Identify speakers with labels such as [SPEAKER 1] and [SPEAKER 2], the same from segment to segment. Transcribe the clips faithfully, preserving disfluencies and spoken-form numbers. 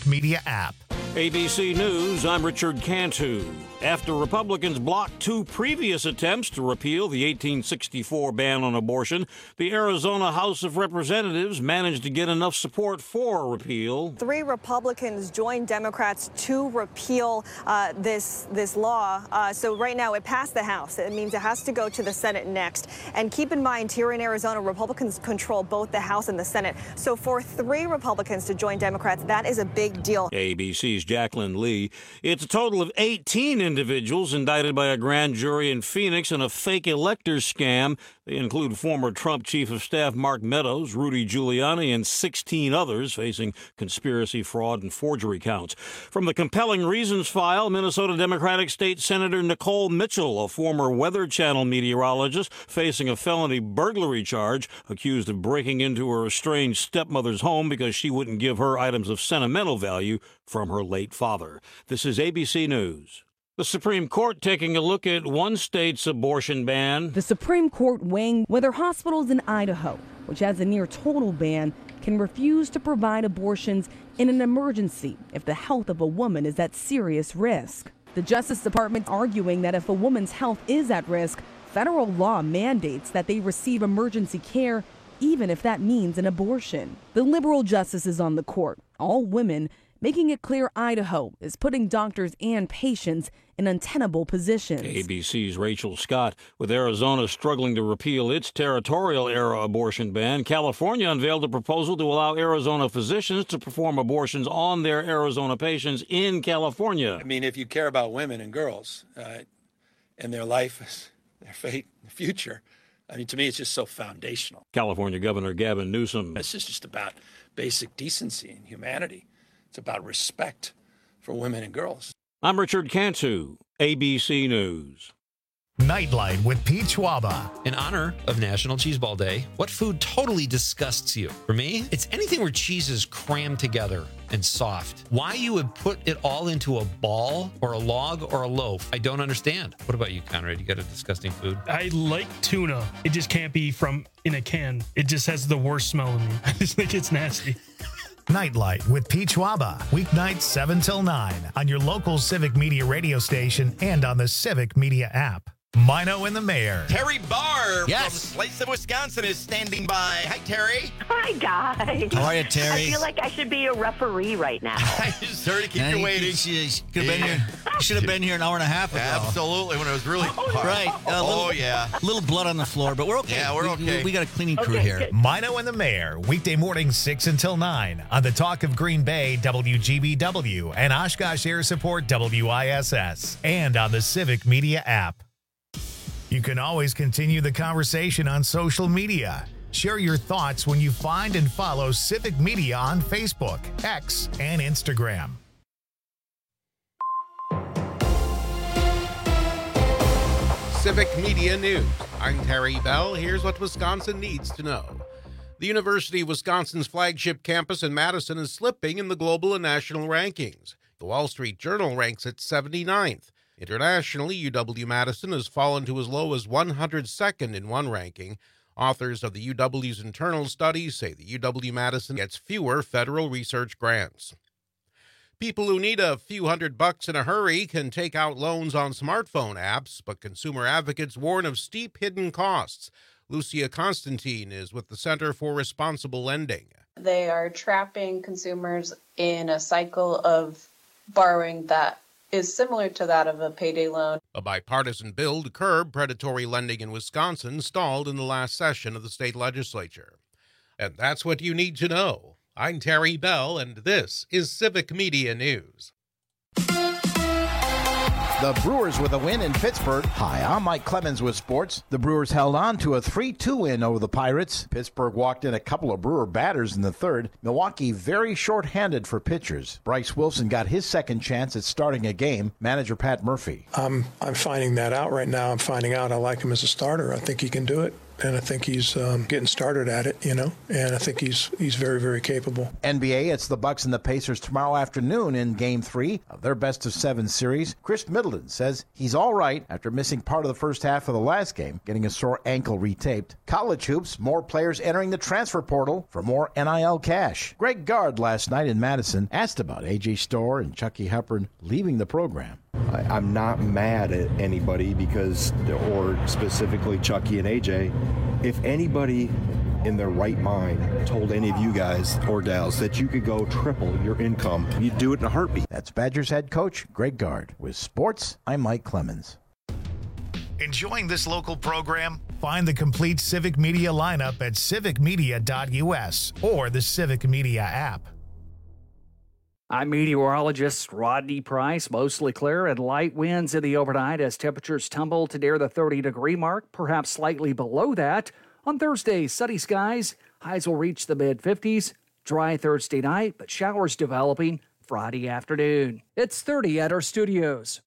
[SPEAKER 1] Media app.
[SPEAKER 2] A B C News, I'm Richard Cantu. After Republicans blocked two previous attempts to repeal the eighteen sixty-four ban on abortion, the Arizona House of Representatives managed to get enough support for a repeal.
[SPEAKER 3] Three Republicans joined Democrats to repeal uh, this this law. Uh, so right now it passed the House. It means it has to go to the Senate next. And keep in mind, here in Arizona, Republicans control both the House and the Senate. So for three Republicans to join Democrats, that is a big deal.
[SPEAKER 2] A B C's Jacqueline Lee. It's a total of eighteen individuals indicted by a grand jury in Phoenix in a fake electors scam. They include former Trump Chief of Staff Mark Meadows, Rudy Giuliani, and sixteen others facing conspiracy, fraud, and forgery counts. From the compelling reasons file, Minnesota Democratic State Senator Nicole Mitchell, a former Weather Channel meteorologist, facing a felony burglary charge, accused of breaking into her estranged stepmother's home because she wouldn't give her items of sentimental value from her late father. This is A B C News. The Supreme Court taking a look at one state's abortion ban.
[SPEAKER 4] The Supreme Court weighing whether hospitals in Idaho, which has a near total ban, can refuse to provide abortions in an emergency if the health of a woman is at serious risk. The Justice Department arguing that if a woman's health is at risk, federal law mandates that they receive emergency care, even if that means an abortion. The liberal justices on the court, all women, making it clear Idaho is putting doctors and patients in untenable positions.
[SPEAKER 2] A B C's Rachel Scott. With Arizona struggling to repeal its territorial-era abortion ban, California unveiled a proposal to allow Arizona physicians to perform abortions on their Arizona patients in California.
[SPEAKER 5] I mean, if you care about women and girls uh, and their life, their fate, their future, I mean, to me, it's just so foundational.
[SPEAKER 2] California Governor Gavin Newsom.
[SPEAKER 5] This is just about basic decency and humanity. It's about respect for women and girls.
[SPEAKER 2] I'm Richard Cantu, A B C News.
[SPEAKER 1] Nightlight with Pete Schwaba.
[SPEAKER 6] In honor of National Cheese Ball Day, what food totally disgusts you? For me, it's anything where cheese is crammed together and soft. Why you would put it all into a ball or a log or a loaf, I don't understand. What about you, Conrad? You got a disgusting food?
[SPEAKER 7] I like tuna. It just can't be from in a can. It just has the worst smell to me. I just think it's nasty.
[SPEAKER 1] Nightlight with Pete Schwaba. Weeknights seven till nine on your local Civic Media radio station and on the Civic Media app. Mino and the Mayor.
[SPEAKER 8] Terry Barr
[SPEAKER 9] yes.
[SPEAKER 8] from Slacey, Wisconsin is standing by. Hi, Terry.
[SPEAKER 10] Hi, guys.
[SPEAKER 9] How are you, Terry?
[SPEAKER 10] I feel like I should be a referee right now.
[SPEAKER 8] Sorry to keep
[SPEAKER 9] and
[SPEAKER 8] you
[SPEAKER 9] you,
[SPEAKER 8] waiting.
[SPEAKER 9] You, you, could have been here. You should have been here an hour and a half ago.
[SPEAKER 8] Absolutely, when it was really
[SPEAKER 10] oh,
[SPEAKER 8] hard.
[SPEAKER 9] Right. A
[SPEAKER 8] oh,
[SPEAKER 9] little,
[SPEAKER 8] yeah.
[SPEAKER 9] A little blood on the floor, but we're okay.
[SPEAKER 8] Yeah, we're okay.
[SPEAKER 9] We, we got a cleaning crew
[SPEAKER 10] okay,
[SPEAKER 9] here.
[SPEAKER 10] good.
[SPEAKER 1] Mino and the Mayor, weekday mornings six until nine on the Talk of Green Bay, W G B W, and Oshkosh Air Support, W I S S, and on the Civic Media app. You can always continue the conversation on social media. Share your thoughts when you find and follow Civic Media on Facebook, X, and Instagram.
[SPEAKER 11] Civic Media News. I'm Terry Bell. Here's what Wisconsin needs to know. The University of Wisconsin's flagship campus in Madison is slipping in the global and national rankings. The Wall Street Journal ranks it seventy-ninth. Internationally, U W-Madison has fallen to as low as one hundred second in one ranking. Authors of the U W's internal studies say the U W-Madison gets fewer federal research grants. People who need a few hundred bucks in a hurry can take out loans on smartphone apps, but consumer advocates warn of steep hidden costs. Lucia Constantine is with the Center for Responsible Lending.
[SPEAKER 12] They are trapping consumers in a cycle of borrowing that is similar to that of a payday loan.
[SPEAKER 11] A bipartisan bill to curb predatory lending in Wisconsin stalled in the last session of the state legislature. And that's what you need to know. I'm Terry Bell, and this is Civic Media News.
[SPEAKER 13] The Brewers with a win in Pittsburgh. Hi, I'm Mike Clemens with sports. The Brewers held on to a three two win over the Pirates. Pittsburgh walked in a couple of Brewer batters in the third. Milwaukee very short-handed for pitchers. Bryce Wilson got his second chance at starting a game. Manager Pat Murphy.
[SPEAKER 14] Um, I'm finding that out right now. I'm finding out I like him as a starter. I think he can do it. and I think he's um, getting started at it, you know, and I think he's he's very, very capable.
[SPEAKER 13] N B A, it's the Bucks and the Pacers tomorrow afternoon in Game three of their best-of-seven series. Chris Middleton says he's all right after missing part of the first half of the last game, getting a sore ankle retaped. College hoops, more players entering the transfer portal for more N I L cash. Greg Gard last night in Madison asked about A J Storr and Chucky Hepburn leaving the program.
[SPEAKER 15] I, I'm not mad at anybody because, or specifically Chucky and A J. If anybody in their right mind told any of you guys or gals that you could go triple your income, you'd do it in a heartbeat.
[SPEAKER 13] That's Badgers head coach Greg Gard. With sports, I'm Mike Clemens.
[SPEAKER 1] Enjoying this local program? Find the complete Civic Media lineup at civic media dot U S or the Civic Media app.
[SPEAKER 16] I'm meteorologist Rodney Price. Mostly clear and light winds in the overnight as temperatures tumble to near the thirty-degree mark, perhaps slightly below that. On Thursday, sunny skies. Highs will reach the mid-fifties. Dry Thursday night, but showers developing Friday afternoon. It's thirty at our studios.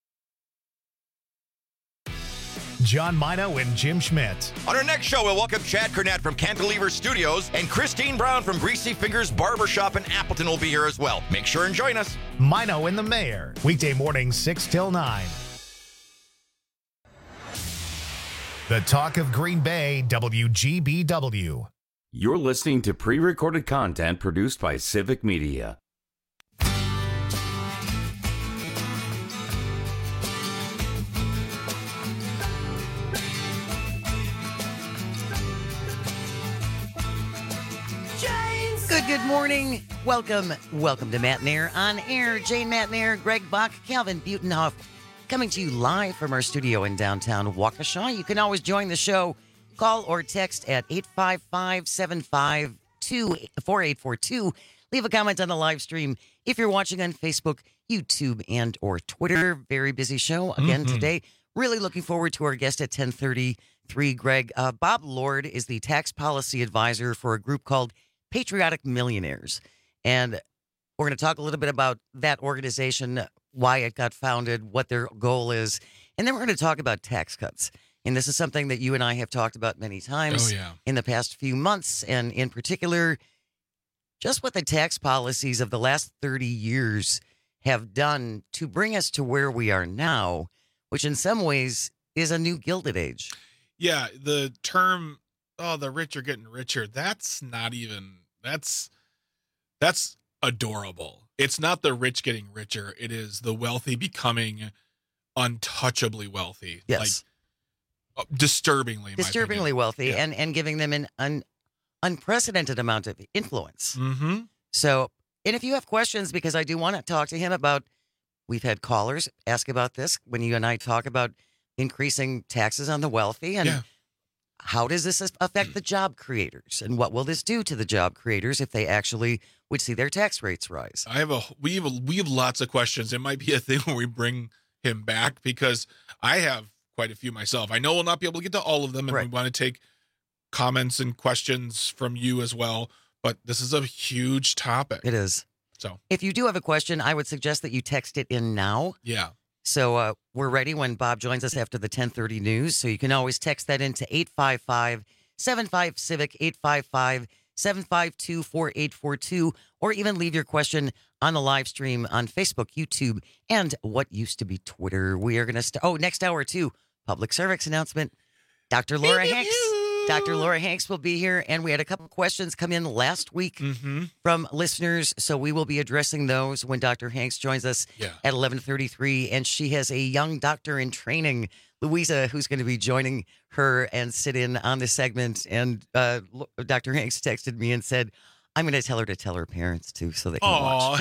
[SPEAKER 1] John Mino and Jim Schmidt.
[SPEAKER 8] On our next show, we'll welcome Chad Cornett from Cantilever Studios, and Christine Brown from Greasy Fingers Barbershop in Appleton will be here as well. Make sure and join us.
[SPEAKER 1] Mino and the Mayor, weekday mornings six till nine. The Talk of Green Bay, W G B W.
[SPEAKER 17] You're listening to pre-recorded content produced by Civic Media.
[SPEAKER 18] Good, good morning. Welcome, welcome to Matt Nair on air. Jane Matt Nair, Greg Bach, Calvin Butenhoff, coming to you live from our studio in downtown Waukesha. You can always join the show. Call or text at eight five five, seven five two, four eight four two. Leave a comment on the live stream if you're watching on Facebook, YouTube, and or Twitter. Very busy show again mm-hmm. today. Really looking forward to our guest at ten thirty-three, Greg. Uh, Bob Lord is the tax policy advisor for a group called Patriotic Millionaires. And we're going to talk a little bit about that organization, why it got founded, what their goal is. And then we're going to talk about tax cuts. And this is something that you and I have talked about many times
[SPEAKER 19] oh, yeah.
[SPEAKER 18] in the past few months. And in particular, just what the tax policies of the last thirty years have done to bring us to where we are now, which in some ways is a new Gilded Age.
[SPEAKER 19] Yeah, the term, oh, the rich are getting richer, that's not even, that's, that's adorable. It's not the rich getting richer. It is the wealthy becoming untouchably wealthy.
[SPEAKER 18] Yes.
[SPEAKER 19] Like, disturbingly.
[SPEAKER 18] Disturbingly wealthy
[SPEAKER 19] yeah.
[SPEAKER 18] and, and giving them an un, unprecedented amount of influence.
[SPEAKER 19] Mm-hmm.
[SPEAKER 18] So, and if you have questions, because I do want to talk to him about, we've had callers ask about this when you and I talk about increasing taxes on the wealthy and
[SPEAKER 19] yeah.
[SPEAKER 18] how does this affect the job creators and what will this do to the job creators if they actually would see their tax rates rise?
[SPEAKER 19] I have a, we have a, we have lots of questions. It might be a thing where we bring him back because I have quite a few myself. I know we'll not be able to get to all of them and
[SPEAKER 18] right.
[SPEAKER 19] we want to take comments and questions from you as well. But this is a huge topic.
[SPEAKER 18] It is.
[SPEAKER 19] So
[SPEAKER 18] if you do have a question, I would suggest that you text it in now.
[SPEAKER 19] Yeah.
[SPEAKER 18] So uh, we're ready when Bob joins us after the ten thirty news. So you can always text that into eight five five, seven five, CIVIC, eight five five, seven five two, four eight four two, or even leave your question on the live stream on Facebook, YouTube, and what used to be Twitter. We are going to start. Oh, next hour, too. Public service announcement. Doctor Laura Hanks. Doctor Laura Hanks will be here, and we had a couple questions come in last week
[SPEAKER 19] mm-hmm.
[SPEAKER 18] from listeners, so we will be addressing those when Doctor Hanks joins us
[SPEAKER 19] yeah.
[SPEAKER 18] at eleven thirty-three, and she has a young doctor in training, Louisa, who's going to be joining her and sit in on the segment, and uh, Doctor Hanks texted me and said, I'm going to tell her to tell her parents, too, so they can
[SPEAKER 19] Aww.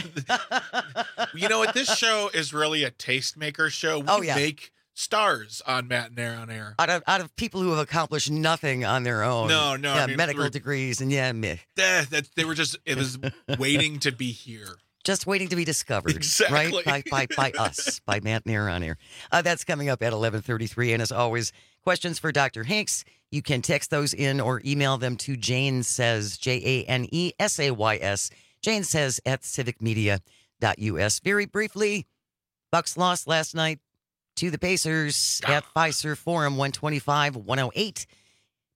[SPEAKER 18] watch.
[SPEAKER 19] You know what? This show is really a tastemaker show. We
[SPEAKER 18] oh, yeah.
[SPEAKER 19] make stars on Matt and Air on Air.
[SPEAKER 18] Out of out of people who have accomplished nothing on their own.
[SPEAKER 19] No, no.
[SPEAKER 18] Yeah,
[SPEAKER 19] I mean,
[SPEAKER 18] medical
[SPEAKER 19] we're,
[SPEAKER 18] degrees and yeah, meh.
[SPEAKER 19] Eh, that, they were just, it was waiting to be here.
[SPEAKER 18] Just waiting to be discovered.
[SPEAKER 19] Exactly.
[SPEAKER 18] Right? By, by, by us, by Matt and Air on Air. Uh, that's coming up at eleven thirty-three. And as always, questions for Doctor Hanks, you can text those in or email them to Jane Says, J A N E S A Y S, Jane Says at civic media dot U S. Very briefly, Bucks lost last night to the Pacers at Fiserv Forum, one twenty-five one oh eight.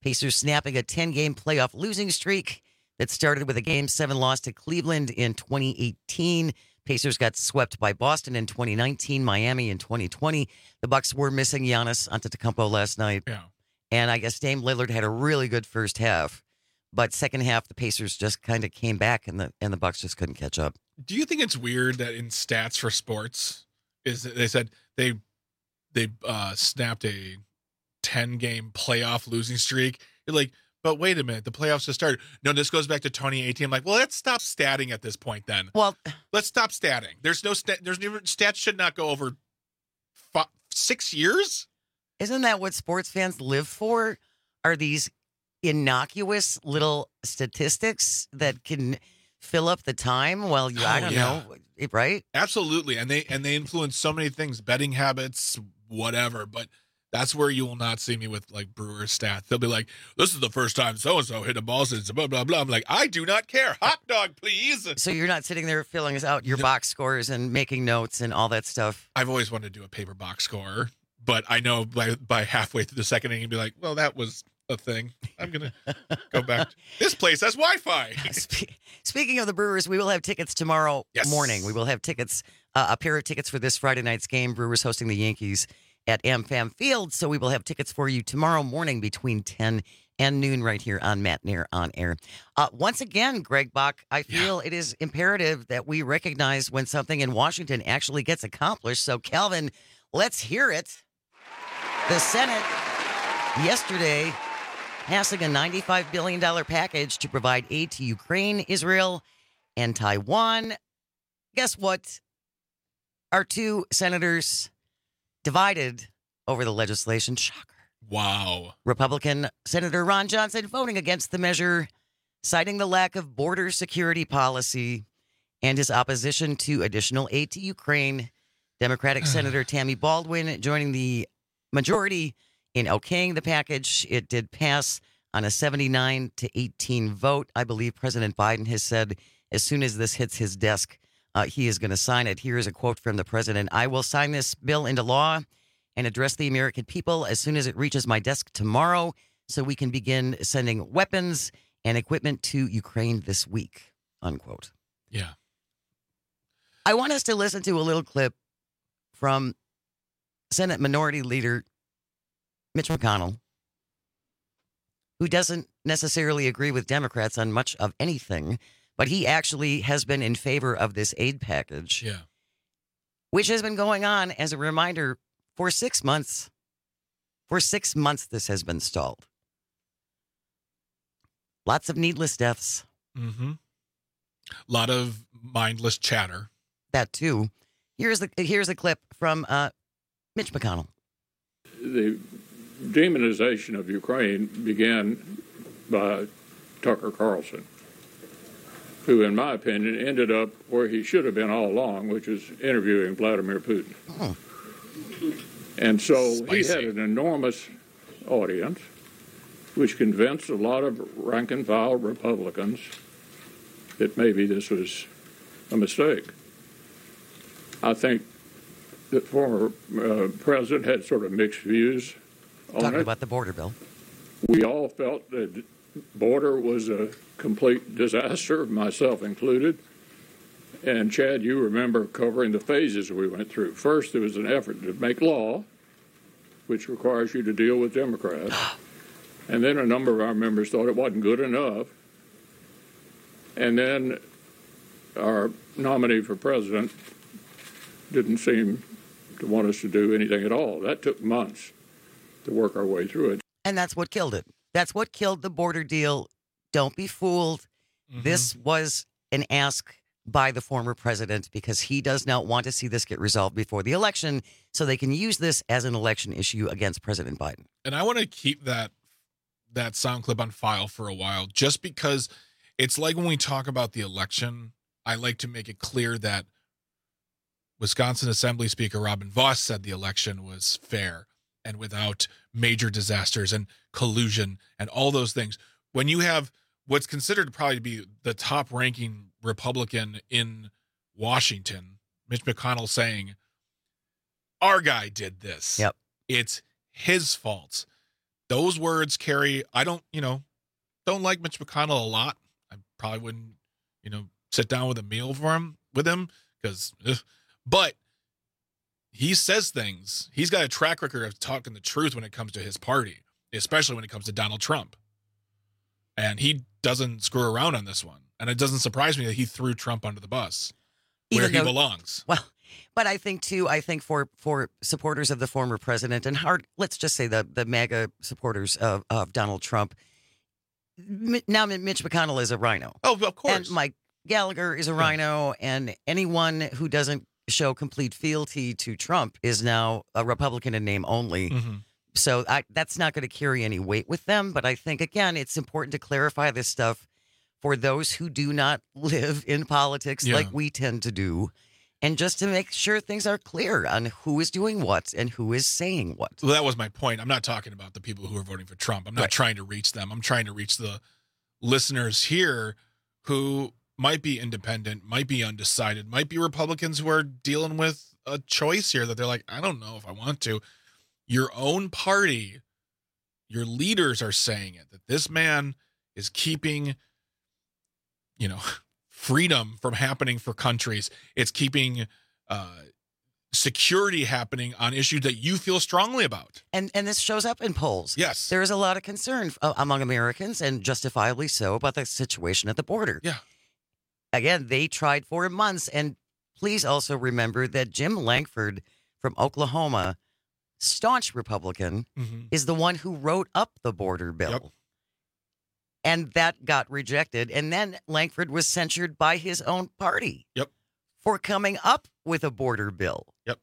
[SPEAKER 18] Pacers snapping a ten-game playoff losing streak that started with a Game seven loss to Cleveland in twenty eighteen. Pacers got swept by Boston in twenty nineteen, Miami in twenty twenty. The Bucks were missing Giannis Antetokounmpo last night.
[SPEAKER 19] Yeah.
[SPEAKER 18] And I guess Dame Lillard had a really good first half. But second half, the Pacers just kind of came back, and the and the Bucks just couldn't catch up.
[SPEAKER 19] Do you think it's weird that in stats for sports, is that they said they they uh, snapped a ten-game playoff losing streak? You're like, but wait a minute, the playoffs just started. No, this goes back to twenty eighteen. I'm like, well, let's stop statting at this point then.
[SPEAKER 18] Well,
[SPEAKER 19] let's stop statting. There's no stat. There's never stats should not go over five, six years.
[SPEAKER 18] Isn't that what sports fans live for? Are these innocuous little statistics that can fill up the time? Well, you, I
[SPEAKER 19] Oh,
[SPEAKER 18] don't
[SPEAKER 19] yeah.
[SPEAKER 18] know, right?
[SPEAKER 19] Absolutely, and they and they influence so many things, betting habits, whatever. But that's where you will not see me with like Brewer stats. They'll be like, "This is the first time so and so hit a ball since blah blah blah." I'm like, I do not care. Hot dog, please.
[SPEAKER 18] So you're not sitting there filling out your box scores and making notes and all that stuff.
[SPEAKER 19] I've always wanted to do a paper box score, but I know by by halfway through the second inning, you'd be like, "Well, that was a thing. I'm gonna go back. To, this place has Wi-Fi."
[SPEAKER 18] Speaking of the Brewers, we will have tickets tomorrow
[SPEAKER 19] Yes.
[SPEAKER 18] morning. We will have tickets, uh, a pair of tickets for this Friday night's game. Brewers hosting the Yankees at AmFam Field. So we will have tickets for you tomorrow morning between ten and noon right here on Matt Nair on Air. Uh, once again, Greg Bach, I feel yeah. it is imperative that we recognize when something in Washington actually gets accomplished. So, Calvin, let's hear it. The Senate yesterday passing a ninety-five billion dollars package to provide aid to Ukraine, Israel, and Taiwan. Guess what? Our two senators divided over the legislation. Shocker.
[SPEAKER 19] Wow.
[SPEAKER 18] Republican Senator Ron Johnson voting against the measure, citing the lack of border security policy and his opposition to additional aid to Ukraine. Democratic Senator Tammy Baldwin joining the majority in okaying the package. It did pass on a seventy-nine to eighteen vote. I believe President Biden has said as soon as this hits his desk, uh, he is going to sign it. Here is a quote from the president. "I will sign this bill into law and address the American people as soon as it reaches my desk tomorrow so we can begin sending weapons and equipment to Ukraine this week," unquote.
[SPEAKER 19] Yeah.
[SPEAKER 18] I want us to listen to a little clip from Senate Minority Leader Mitch McConnell, who doesn't necessarily agree with Democrats on much of anything, but he actually has been in favor of this aid package,
[SPEAKER 19] yeah.
[SPEAKER 18] which has been going on, as a reminder, for six months. For six months, this has been stalled. Lots of needless deaths.
[SPEAKER 19] Mm-hmm. A lot of mindless chatter.
[SPEAKER 18] That, too. Here's the here's a clip from uh, Mitch McConnell.
[SPEAKER 20] The demonization of Ukraine began by Tucker Carlson, who, in my opinion, ended up where he should have been all along, which is interviewing Vladimir Putin.
[SPEAKER 18] Oh.
[SPEAKER 20] And so
[SPEAKER 19] Spicy.
[SPEAKER 20] he had an enormous audience, which convinced a lot of rank-and-file Republicans that maybe this was a mistake. I think the former uh, president had sort of mixed views on
[SPEAKER 18] Talking
[SPEAKER 20] it.
[SPEAKER 18] about the border bill.
[SPEAKER 20] We all felt that the border was a complete disaster, myself included. And Chad, you remember covering the phases we went through. First, there was an effort to make law, which requires you to deal with Democrats. And then a number of our members thought it wasn't good enough. And then our nominee for president didn't seem to want us to do anything at all. That took months to work our way through it.
[SPEAKER 18] And that's what killed it. That's what killed the border deal. Don't be fooled.
[SPEAKER 19] Mm-hmm.
[SPEAKER 18] This was an ask by the former president because he does not want to see this get resolved before the election so they can use this as an election issue against President Biden.
[SPEAKER 19] And I want to keep that that sound clip on file for a while, just because it's like when we talk about the election, I like to make it clear that Wisconsin Assembly Speaker Robin Vos said the election was fair and without major disasters and collusion and all those things. When you have what's considered probably to be the top ranking Republican in Washington, Mitch McConnell, saying, our guy did this.
[SPEAKER 18] Yep.
[SPEAKER 19] It's his fault. those words carry, I don't, you know, don't like Mitch McConnell a lot. I probably wouldn't, you know, sit down with a meal for him, with him, because, but he says things. He's got a track record of talking the truth when it comes to his party, especially when it comes to Donald Trump. And he doesn't screw around on this one. And it doesn't surprise me that he threw Trump under the bus where
[SPEAKER 18] Even
[SPEAKER 19] he
[SPEAKER 18] though-
[SPEAKER 19] belongs.
[SPEAKER 18] Well, but I think too, I think for for supporters of the former president and hard, let's just say the the MAGA supporters of, of Donald Trump, M- now Mitch McConnell is a rhino.
[SPEAKER 19] Oh, of course.
[SPEAKER 18] And Mike Gallagher is a rhino, and anyone who doesn't show complete fealty to Trump is now a Republican in name only.
[SPEAKER 19] Mm-hmm.
[SPEAKER 18] So I, that's not going to carry any weight with them. But I think, again, it's important to clarify this stuff for those who do not live in politics
[SPEAKER 19] Yeah.
[SPEAKER 18] like we tend to do. And just to make sure things are clear on who is doing what and who is saying what.
[SPEAKER 19] Well, that was my point. I'm not talking about the people who are voting for Trump. I'm not
[SPEAKER 18] Right.
[SPEAKER 19] trying to reach them. I'm trying to reach the listeners here who might be independent, might be undecided, might be Republicans who are dealing with a choice here that they're like, I don't know if I want to. Your own party, your leaders are saying it, that this man is keeping, you know, freedom from happening for countries. It's keeping uh, security happening on issues that you feel strongly about.
[SPEAKER 18] And and this shows up in polls.
[SPEAKER 19] Yes.
[SPEAKER 18] There is a lot of concern uh, among Americans, and justifiably so, about the situation at the border.
[SPEAKER 19] Yeah.
[SPEAKER 18] Again, they tried for months. And please also remember that Jim Lankford from Oklahoma, staunch Republican,
[SPEAKER 19] Mhm.
[SPEAKER 18] is the one who wrote up the border bill.
[SPEAKER 19] Yep.
[SPEAKER 18] And that got rejected. And then Lankford was censured by his own party.
[SPEAKER 19] Yep.
[SPEAKER 18] For coming up with a border bill.
[SPEAKER 19] Yep.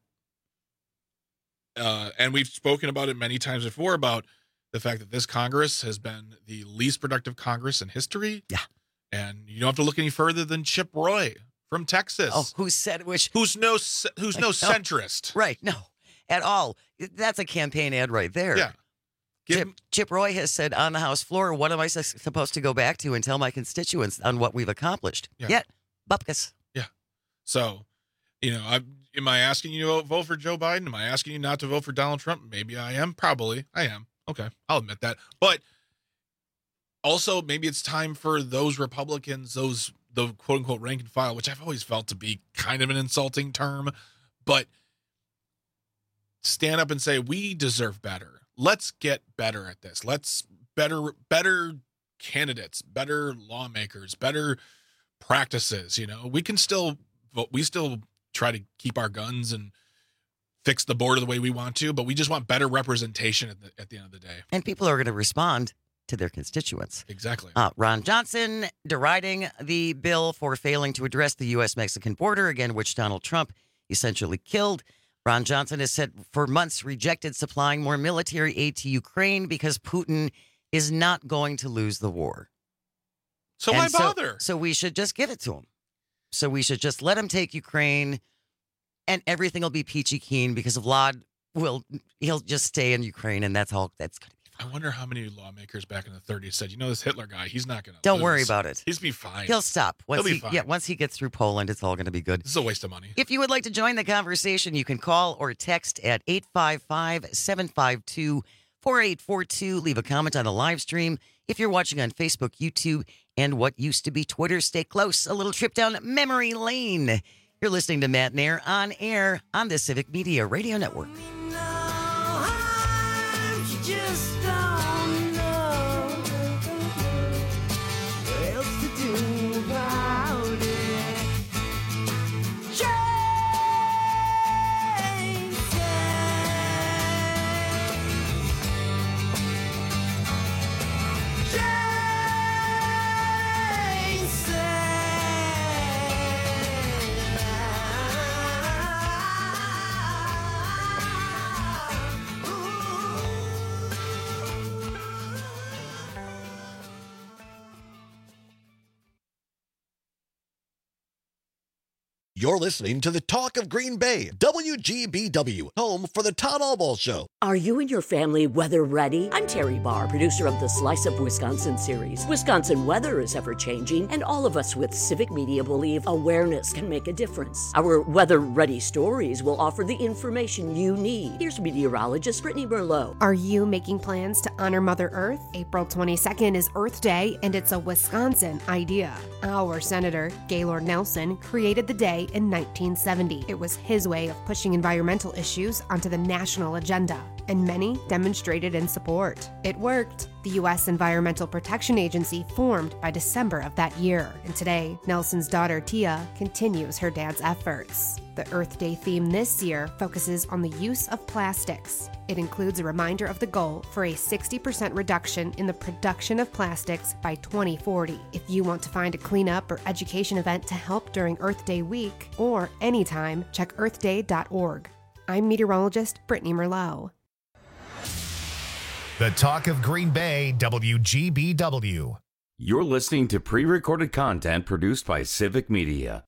[SPEAKER 19] Uh, and we've spoken about it many times before about the fact that this Congress has been the least productive Congress in history.
[SPEAKER 18] Yeah.
[SPEAKER 19] And you don't have to look any further than Chip Roy from Texas.
[SPEAKER 18] Oh, who said which?
[SPEAKER 19] Who's no ce- who's no
[SPEAKER 18] No.
[SPEAKER 19] centrist.
[SPEAKER 18] Right. No, at all. That's a campaign ad right there.
[SPEAKER 19] Yeah.
[SPEAKER 18] Chip, Chip Roy has said on the House floor, what am I su- supposed to go back to and tell my constituents on what we've accomplished?
[SPEAKER 19] Yeah.
[SPEAKER 18] Yet, bupkis.
[SPEAKER 19] Yeah. So, you know, I, am I asking you to vote for Joe Biden? Am I asking you not to vote for Donald Trump? Maybe I am. Probably I am. Okay. I'll admit that. But also, maybe it's time for those Republicans, those the quote unquote rank and file, which I've always felt to be kind of an insulting term, but stand up and say, we deserve better. Let's get better at this. Let's better, better candidates, better lawmakers, better practices. You know, we can still vote. We still try to keep our guns and fix the border the way we want to, but we just want better representation at the, at the end of the day.
[SPEAKER 18] And people are going to respond to their constituents.
[SPEAKER 19] Exactly.
[SPEAKER 18] Uh, Ron Johnson deriding the bill for failing to address the U S Mexican border, again, which Donald Trump essentially killed. Ron Johnson has said for months rejected supplying more military aid to Ukraine because Putin is not going to lose the war.
[SPEAKER 19] So
[SPEAKER 18] And
[SPEAKER 19] why bother?
[SPEAKER 18] So, so we should just give it to him. So we should just let him take Ukraine, and everything will be peachy keen because Vlad will he'll just stay in Ukraine, and that's all. That's gonna be
[SPEAKER 19] I wonder how many lawmakers back in the thirties said, you know, this Hitler guy, he's not going to
[SPEAKER 18] Don't
[SPEAKER 19] lose.
[SPEAKER 18] worry about it.
[SPEAKER 19] He's be fine.
[SPEAKER 18] He'll stop once
[SPEAKER 19] He'll be
[SPEAKER 18] he
[SPEAKER 19] fine.
[SPEAKER 18] yeah once he gets through Poland. It's all going to be good.
[SPEAKER 19] This is a waste of money.
[SPEAKER 18] If you would like to join the conversation, you can call or text at eight five five, seven five two, four eight four two. Leave a comment on the live stream. If you're watching on Facebook, YouTube, and what used to be Twitter, stay close. A little trip down memory lane. You're listening to Matt Nair on air on the Civic Media Radio Network.
[SPEAKER 21] You're listening to the Talk of Green Bay, W G B W, home for the Todd Albaugh Show.
[SPEAKER 22] Are you and your family weather ready? I'm Terry Barr, producer of the Slice of Wisconsin series. Wisconsin weather is ever-changing, and all of us with Civic Media believe awareness can make a difference. Our weather-ready stories will offer the information you need. Here's meteorologist Brittany Merlot.
[SPEAKER 23] Are you making plans to honor Mother Earth? April twenty-second is Earth Day, and it's a Wisconsin idea. Our Senator, Gaylord Nelson, created the day in nineteen seventy. It was his way of pushing environmental issues onto the national agenda, and many demonstrated in support. It worked. The U S Environmental Protection Agency formed by December of that year, and today, Nelson's daughter Tia continues her dad's efforts. The Earth Day theme this year focuses on the use of plastics. It includes a reminder of the goal for a sixty percent reduction in the production of plastics by twenty forty. If you want to find a cleanup or education event to help during Earth Day week or anytime, check earth day dot org. I'm meteorologist Brittany Merlot.
[SPEAKER 1] The Talk of Green Bay, W G B W.
[SPEAKER 17] You're listening to pre-recorded content produced by Civic Media.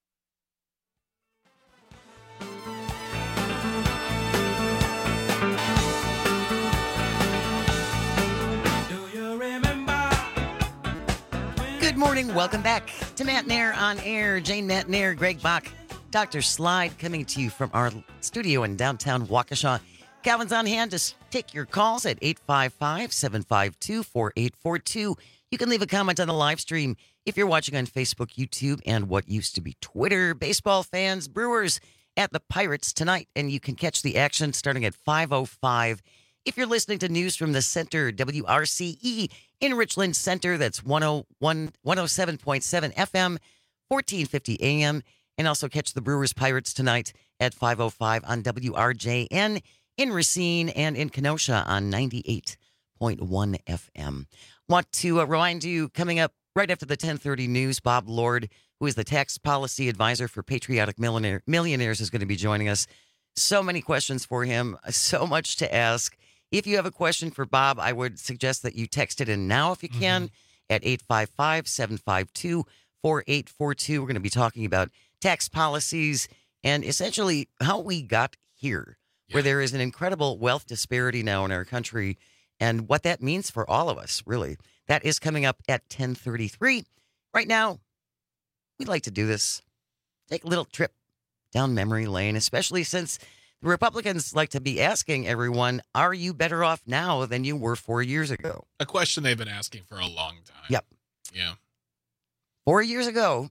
[SPEAKER 18] Good morning. Welcome back to Matt Nair on Air. Jane Matt Nair, Greg Bach, Doctor Slide coming to you from our studio in downtown Waukesha. Calvin's on hand to take your calls at eight five five, seven five two, four eight four two. You can leave a comment on the live stream if you're watching on Facebook, YouTube, and what used to be Twitter. Baseball fans, Brewers at the Pirates tonight, and you can catch the action starting at five oh five. If you're listening to news from the center, W R C E in Richland Center, that's one oh one, one oh seven point seven F M, fourteen fifty A M, and also catch the Brewers Pirates tonight at five oh five on W R J N in Racine and in Kenosha on ninety-eight point one F M. Want to uh, remind you, coming up right after the ten thirty news, Bob Lord, who is the tax policy advisor for Patriotic Millionaire, Millionaires, is going to be joining us. So many questions for him, so much to ask. If you have a question for Bob, I would suggest that you text it in now if you can mm-hmm. at eight five five, seven five two, four eight four two. We're going to be talking about tax policies and essentially how we got here, yeah. where there is an incredible wealth disparity now in our country and what that means for all of us, really. That is coming up at ten thirty-three. Right now, we'd like to do this. Take a little trip down memory lane, especially since the Republicans like to be asking everyone, are you better off now than you were four years ago?
[SPEAKER 19] A question they've been asking for a long time.
[SPEAKER 18] Yep.
[SPEAKER 19] Yeah.
[SPEAKER 18] Four years ago,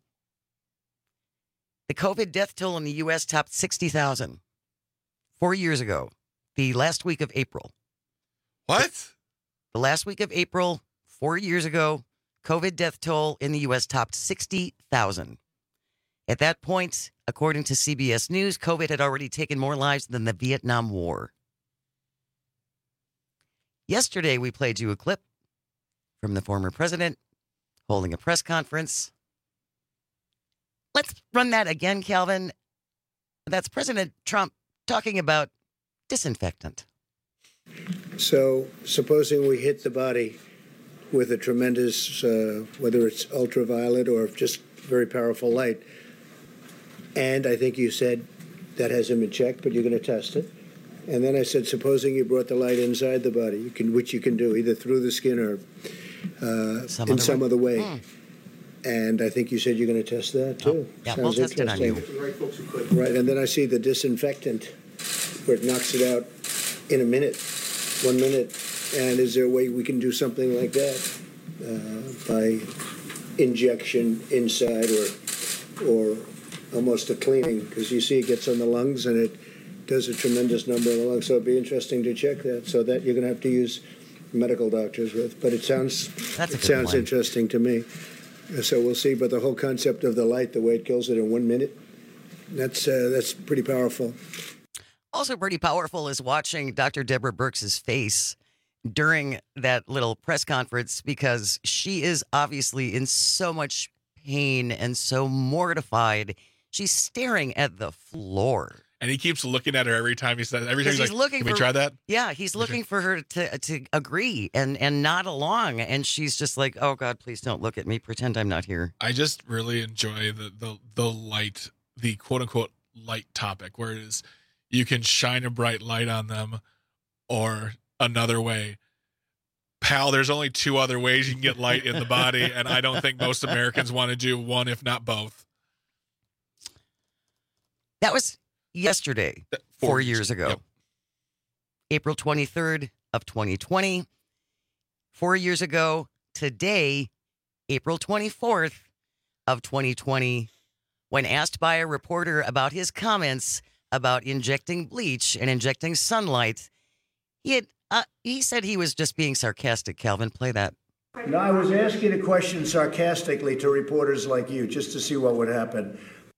[SPEAKER 18] the COVID death toll in the U S topped sixty thousand. Four years ago, the last week of April.
[SPEAKER 19] What?
[SPEAKER 18] The last week of April, four years ago, COVID death toll in the U S topped sixty thousand. At that point, according to C B S News, COVID had already taken more lives than the Vietnam War. Yesterday, we played you a clip from the former president holding a press conference. Let's run that again, Calvin. That's President Trump talking about disinfectant.
[SPEAKER 24] So, supposing we hit the body with a tremendous, uh, whether it's ultraviolet or just very powerful light, and I think you said that hasn't been checked, but you're going to test it. And then I said, supposing you brought the light inside the body, you can, which you can do either through the skin or uh,
[SPEAKER 18] some
[SPEAKER 24] in
[SPEAKER 18] other
[SPEAKER 24] some
[SPEAKER 18] way.
[SPEAKER 24] other way.
[SPEAKER 18] Mm.
[SPEAKER 24] And I think you said you're going to test that too.
[SPEAKER 18] Oh, yeah,
[SPEAKER 24] Sounds
[SPEAKER 18] we'll test it on you.
[SPEAKER 24] Right, and then I see the disinfectant where it knocks it out in a minute, one minute. And is there a way we can do something like that uh, by injection inside or or almost a cleaning? Because you see it gets on the lungs and it does a tremendous number of the lungs. So it'd be interesting to check that. So that you're going to have to use medical doctors with. But it sounds
[SPEAKER 18] That's a
[SPEAKER 24] it
[SPEAKER 18] good
[SPEAKER 24] sounds
[SPEAKER 18] point.
[SPEAKER 24] interesting to me. So we'll see. But the whole concept of the light, the way it kills it in one minute, that's uh, that's pretty powerful.
[SPEAKER 18] Also pretty powerful is watching Doctor Deborah Birx's face during that little press conference, because she is obviously in so much pain and so mortified. She's staring at the floor.
[SPEAKER 19] And he keeps looking at her every time he says, every time he's,
[SPEAKER 18] He's
[SPEAKER 19] like,
[SPEAKER 18] looking
[SPEAKER 19] can
[SPEAKER 18] for,
[SPEAKER 19] we try that?
[SPEAKER 18] Yeah, he's looking for her to to agree and, and nod along. And she's just like, oh, God, please don't look at me. Pretend I'm not here.
[SPEAKER 19] I just really enjoy the, the, the light the quote unquote light topic, where it is you can shine a bright light on them or another way. Pal, there's only two other ways you can get light in the body, and I don't think most Americans want to do one, if not both.
[SPEAKER 18] That was yesterday, four, four years ago. Yep. April twenty-third of twenty twenty. Four years ago today, April twenty-fourth of twenty twenty, when asked by a reporter about his comments about injecting bleach and injecting sunlight, he had uh, he said he was just being sarcastic. Calvin, play that.
[SPEAKER 24] No, I was asking a question sarcastically to reporters like you, just to see what would happen.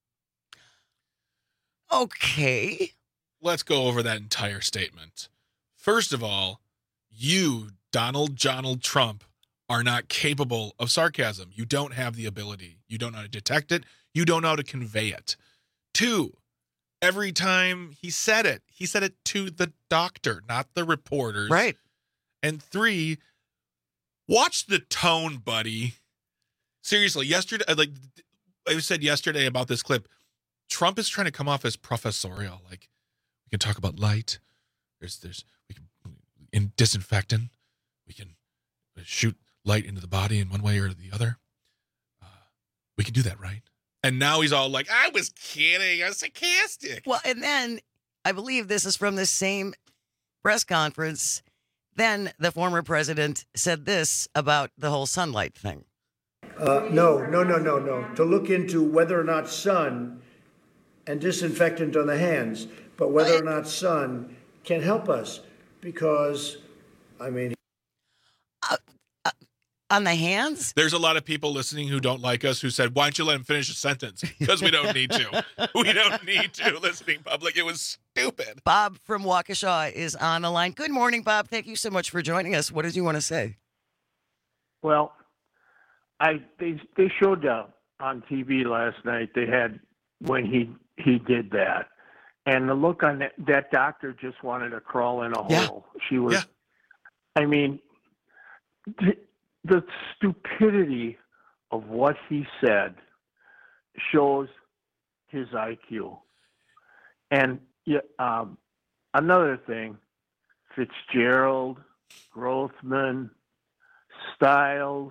[SPEAKER 18] Okay.
[SPEAKER 19] Let's go over that entire statement. First of all, you, Donald Donald Trump, are not capable of sarcasm. You don't have the ability. You don't know how to detect it. You don't know how to convey it. Two, every time he said it, he said it to the doctor, not the reporters.
[SPEAKER 18] Right.
[SPEAKER 19] And three, watch the tone, buddy. Seriously, yesterday, like I said yesterday about this clip, Trump is trying to come off as professorial. Like, we can talk about light. There's, there's, we can, in disinfectant, we can shoot light into the body in one way or the other. Uh, we can do that, right? And now he's all like, I was kidding. I was sarcastic.
[SPEAKER 18] Well, and then I believe this is from the same press conference. Then the former president said this about the whole sunlight thing.
[SPEAKER 24] Uh, no, no, no, no, no. To look into whether or not sun and disinfectant on the hands, but whether or not sun can help us, because, I mean...
[SPEAKER 18] Uh, uh, on the hands?
[SPEAKER 19] There's a lot of people listening who don't like us who said, why don't you let him finish a sentence? Because we don't need to. We don't need to, listening public. It was stupid.
[SPEAKER 18] Bob from Waukesha is on the line. Good morning, Bob. Thank you so much for joining us. What did you want to say?
[SPEAKER 2] Well, I they they showed uh, on T V last night, they had when he he did that. And the look on that, that doctor just wanted to crawl in a
[SPEAKER 18] yeah.
[SPEAKER 2] hole. She was,
[SPEAKER 19] yeah.
[SPEAKER 2] I mean, the, the stupidity of what he said shows his I Q. And yeah, um, another thing, Fitzgerald, Grothman, Stiles,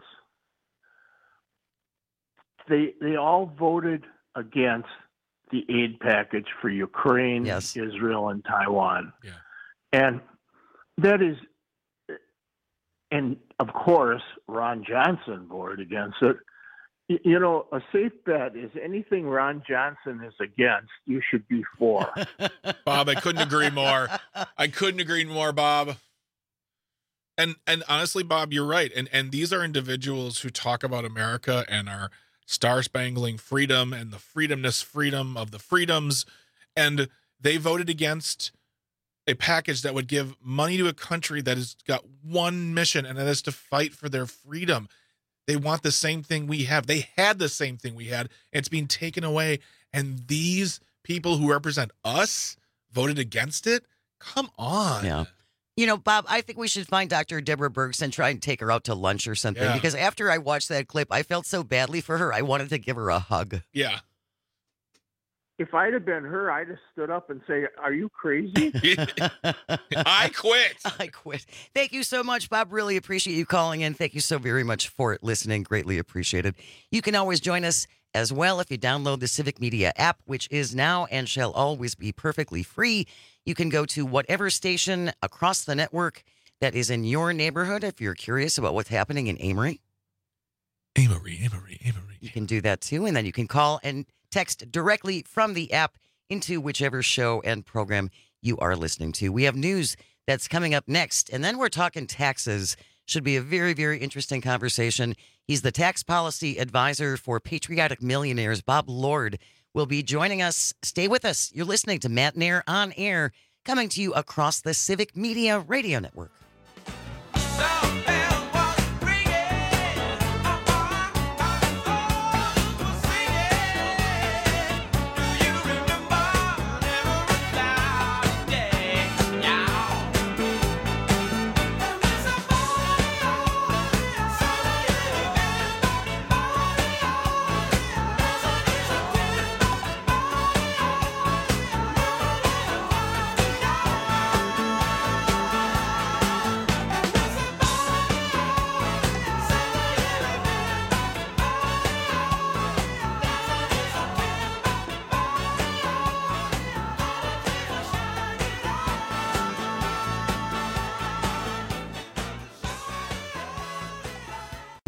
[SPEAKER 2] they they all voted against the aid package for Ukraine,
[SPEAKER 18] yes.
[SPEAKER 2] Israel, and Taiwan.
[SPEAKER 19] Yeah.
[SPEAKER 2] And that is, and of course, Ron Johnson voted against it. You know, a safe bet is anything Ron Johnson is against, you should be for.
[SPEAKER 19] Bob, I couldn't agree more. I couldn't agree more, Bob. And and honestly, Bob, you're right. And and these are individuals who talk about America and our star-spangling freedom and the freedomness freedom of the freedoms. And they voted against a package that would give money to a country that has got one mission, and that is to fight for their freedom. They want the same thing we have. They had the same thing we had. And it's being taken away. And these people who represent us voted against it? Come on.
[SPEAKER 18] Yeah. You know, Bob, I think we should find Doctor Deborah Bergson, try and take her out to lunch or something.
[SPEAKER 19] Yeah.
[SPEAKER 18] Because after I watched that clip, I felt so badly for her. I wanted to give her a hug.
[SPEAKER 19] Yeah.
[SPEAKER 2] If I'd have been her, I'd have stood up and say, are you crazy?
[SPEAKER 19] I quit.
[SPEAKER 18] I quit. Thank you so much, Bob. Really appreciate you calling in. Thank you so very much for listening. Greatly appreciated. You can always join us as well if you download the Civic Media app, which is now and shall always be perfectly free. You can go to whatever station across the network that is in your neighborhood if you're curious about what's happening in Amory.
[SPEAKER 19] Amory, Amory, Amory.
[SPEAKER 18] You can do that too, and then you can call and text directly from the app into whichever show and program you are listening to. We have news that's coming up next, and then we're talking taxes. Should be a very, very interesting conversation. He's the tax policy advisor for Patriotic Millionaires. Bob Lord will be joining us. Stay with us. You're listening to Matt Nair on Air, coming to you across the Civic Media Radio Network.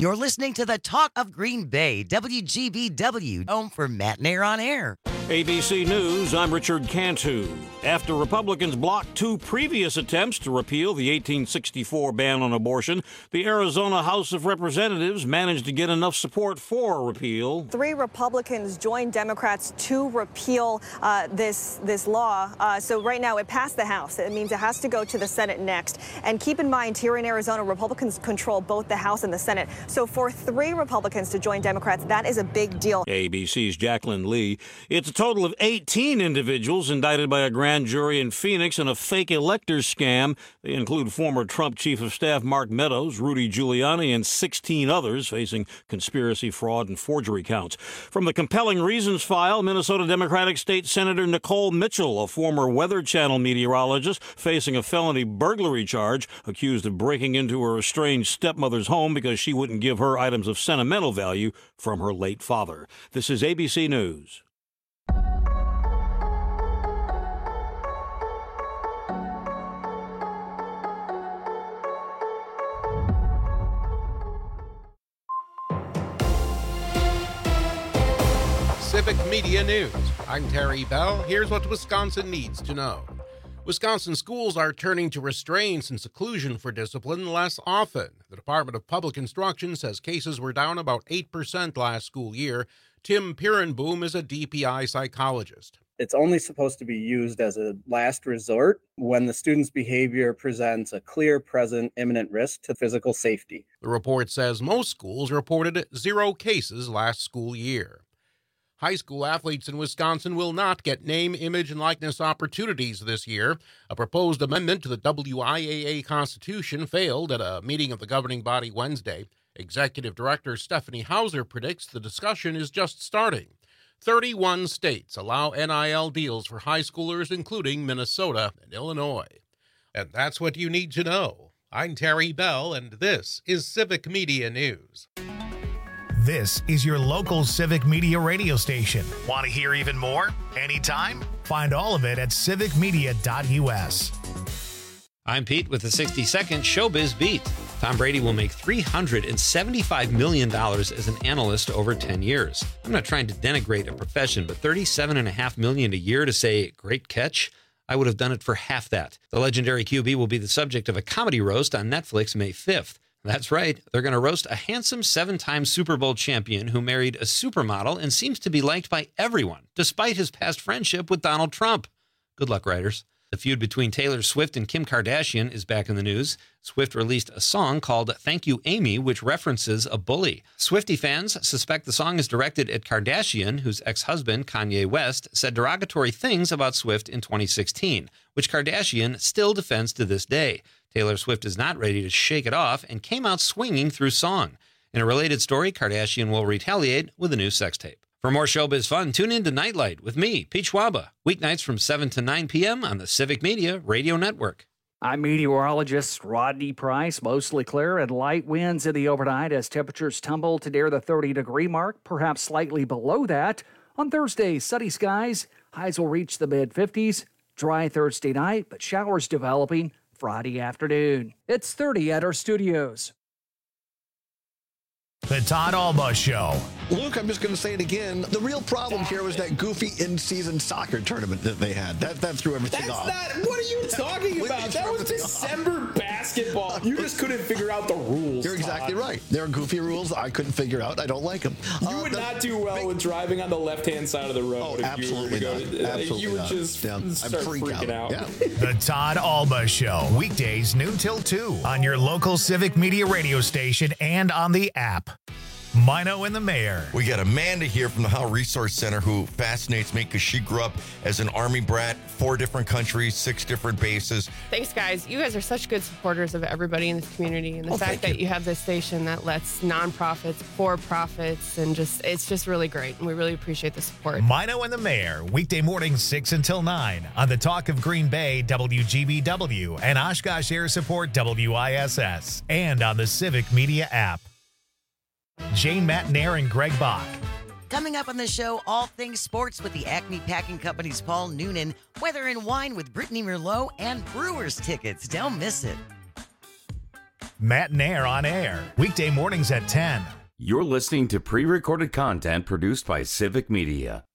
[SPEAKER 18] You're listening to the Talk of Green Bay, W G B W, home for Matt Nair on Air.
[SPEAKER 3] A B C News, I'm Richard Cantu. After Republicans blocked two previous attempts to repeal the eighteen sixty-four ban on abortion, the Arizona House of Representatives managed to get enough support for a repeal.
[SPEAKER 4] Three Republicans joined Democrats to repeal uh, this this law. Uh, so right now it passed the House. It means it has to go to the Senate next. And keep in mind, here in Arizona, Republicans control both the House and the Senate. So for three Republicans to join Democrats, that is a big deal.
[SPEAKER 3] A B C's Jacqueline Lee. It's a total of eighteen individuals indicted by a grand jury in Phoenix in a fake electors scam. They include former Trump Chief of Staff Mark Meadows, Rudy Giuliani, and sixteen others facing conspiracy, fraud, and forgery counts. From the Compelling Reasons file, Minnesota Democratic State Senator Nicole Mitchell, a former Weather Channel meteorologist, facing a felony burglary charge, accused of breaking into her estranged stepmother's home because she wouldn't give her items of sentimental value from her late father. This is A B C News.
[SPEAKER 11] Civic Media News. I'm Terry Bell. Here's what Wisconsin needs to know. Wisconsin schools are turning to restraints and seclusion for discipline less often. The Department of Public Instruction says cases were down about eight percent last school year. Tim Pirenboom is a D P I psychologist.
[SPEAKER 5] It's only supposed to be used as a last resort when the student's behavior presents a clear, present, imminent risk to physical safety.
[SPEAKER 11] The report says most schools reported zero cases last school year. High school athletes in Wisconsin will not get name, image, and likeness opportunities this year. A proposed amendment to the W I A A Constitution failed at a meeting of the governing body Wednesday. Executive Director Stephanie Hauser predicts the discussion is just starting. thirty-one states allow N I L deals for high schoolers, including Minnesota and Illinois. And that's what you need to know. I'm Terry Bell, and this is Civic Media News.
[SPEAKER 1] This is your local Civic Media radio station. Want to hear even more? Anytime? Find all of it at civic media dot U S.
[SPEAKER 6] I'm Pete with the sixty second Showbiz Beat. Tom Brady will make three hundred seventy-five million dollars as an analyst over ten years. I'm not trying to denigrate a profession, but thirty-seven point five million dollars a year to say, great catch? I would have done it for half that. The legendary Q B will be the subject of a comedy roast on Netflix May fifth. That's right, they're going to roast a handsome seven-time Super Bowl champion who married a supermodel and seems to be liked by everyone, despite his past friendship with Donald Trump. Good luck, writers. The feud between Taylor Swift and Kim Kardashian is back in the news. Swift released a song called Thank You, Amy, which references a bully. Swiftie fans suspect the song is directed at Kardashian, whose ex-husband, Kanye West, said derogatory things about Swift in twenty sixteen, which Kardashian still defends to this day. Taylor Swift is not ready to shake it off and came out swinging through song. In a related story, Kardashian will retaliate with a new sex tape. For more showbiz fun, tune in to Nightlight with me, Pete Schwaba, weeknights from seven to nine p.m. on the Civic Media Radio Network.
[SPEAKER 16] I'm meteorologist Rodney Price. Mostly clear and light winds in the overnight as temperatures tumble to near the thirty-degree mark, perhaps slightly below that. On Thursday, sunny skies. Highs will reach the mid-fifties. Dry Thursday night, but showers developing Friday afternoon. It's thirty at our studios.
[SPEAKER 1] The Todd Alba Show.
[SPEAKER 21] Luke, I'm just going to say it again. The real problem here was that goofy in-season soccer tournament that they had. That that threw everything
[SPEAKER 25] That's
[SPEAKER 21] off.
[SPEAKER 25] not. What are you talking about? That was December basketball. You just couldn't figure out the rules.
[SPEAKER 21] You're exactly
[SPEAKER 25] Todd.
[SPEAKER 21] right. There are goofy rules I couldn't figure out. I don't like them.
[SPEAKER 25] You
[SPEAKER 21] uh,
[SPEAKER 25] would
[SPEAKER 21] the,
[SPEAKER 25] not do well with driving on the left-hand side of the road.
[SPEAKER 21] Oh,
[SPEAKER 25] if
[SPEAKER 21] absolutely
[SPEAKER 25] you were to go,
[SPEAKER 21] not. Absolutely
[SPEAKER 25] You would
[SPEAKER 21] not.
[SPEAKER 25] just
[SPEAKER 21] Yeah,
[SPEAKER 25] start
[SPEAKER 21] freak
[SPEAKER 25] freaking out.
[SPEAKER 21] out. Yeah.
[SPEAKER 1] The Todd Alba Show. Weekdays noon till two on your local Civic Media radio station and on the app. Mino and the Mayor.
[SPEAKER 8] We got Amanda here from the Howe Resource Center who fascinates me because she grew up as an Army brat, four different countries, six different bases.
[SPEAKER 26] Thanks, guys. You guys are such good supporters of everybody in this community. And the
[SPEAKER 8] Oh,
[SPEAKER 26] fact
[SPEAKER 8] thank
[SPEAKER 26] that
[SPEAKER 8] you.
[SPEAKER 26] you have this station that lets nonprofits, for-profits, and just, it's just really great. And we really appreciate the support.
[SPEAKER 1] Mino and the Mayor. Weekday mornings six until nine on the Talk of Green Bay, W G B W, and Oshkosh Air Support, W I S S, and on the Civic Media app. Jane Matt Nair and Greg Bach.
[SPEAKER 18] Coming up on the show, all things sports with the Acme Packing Company's Paul Noonan, weather and wine with Brittany Merlot, and Brewers tickets. Don't miss it.
[SPEAKER 1] Matt and Air on air, weekday mornings at ten.
[SPEAKER 17] You're listening to pre-recorded content produced by Civic Media.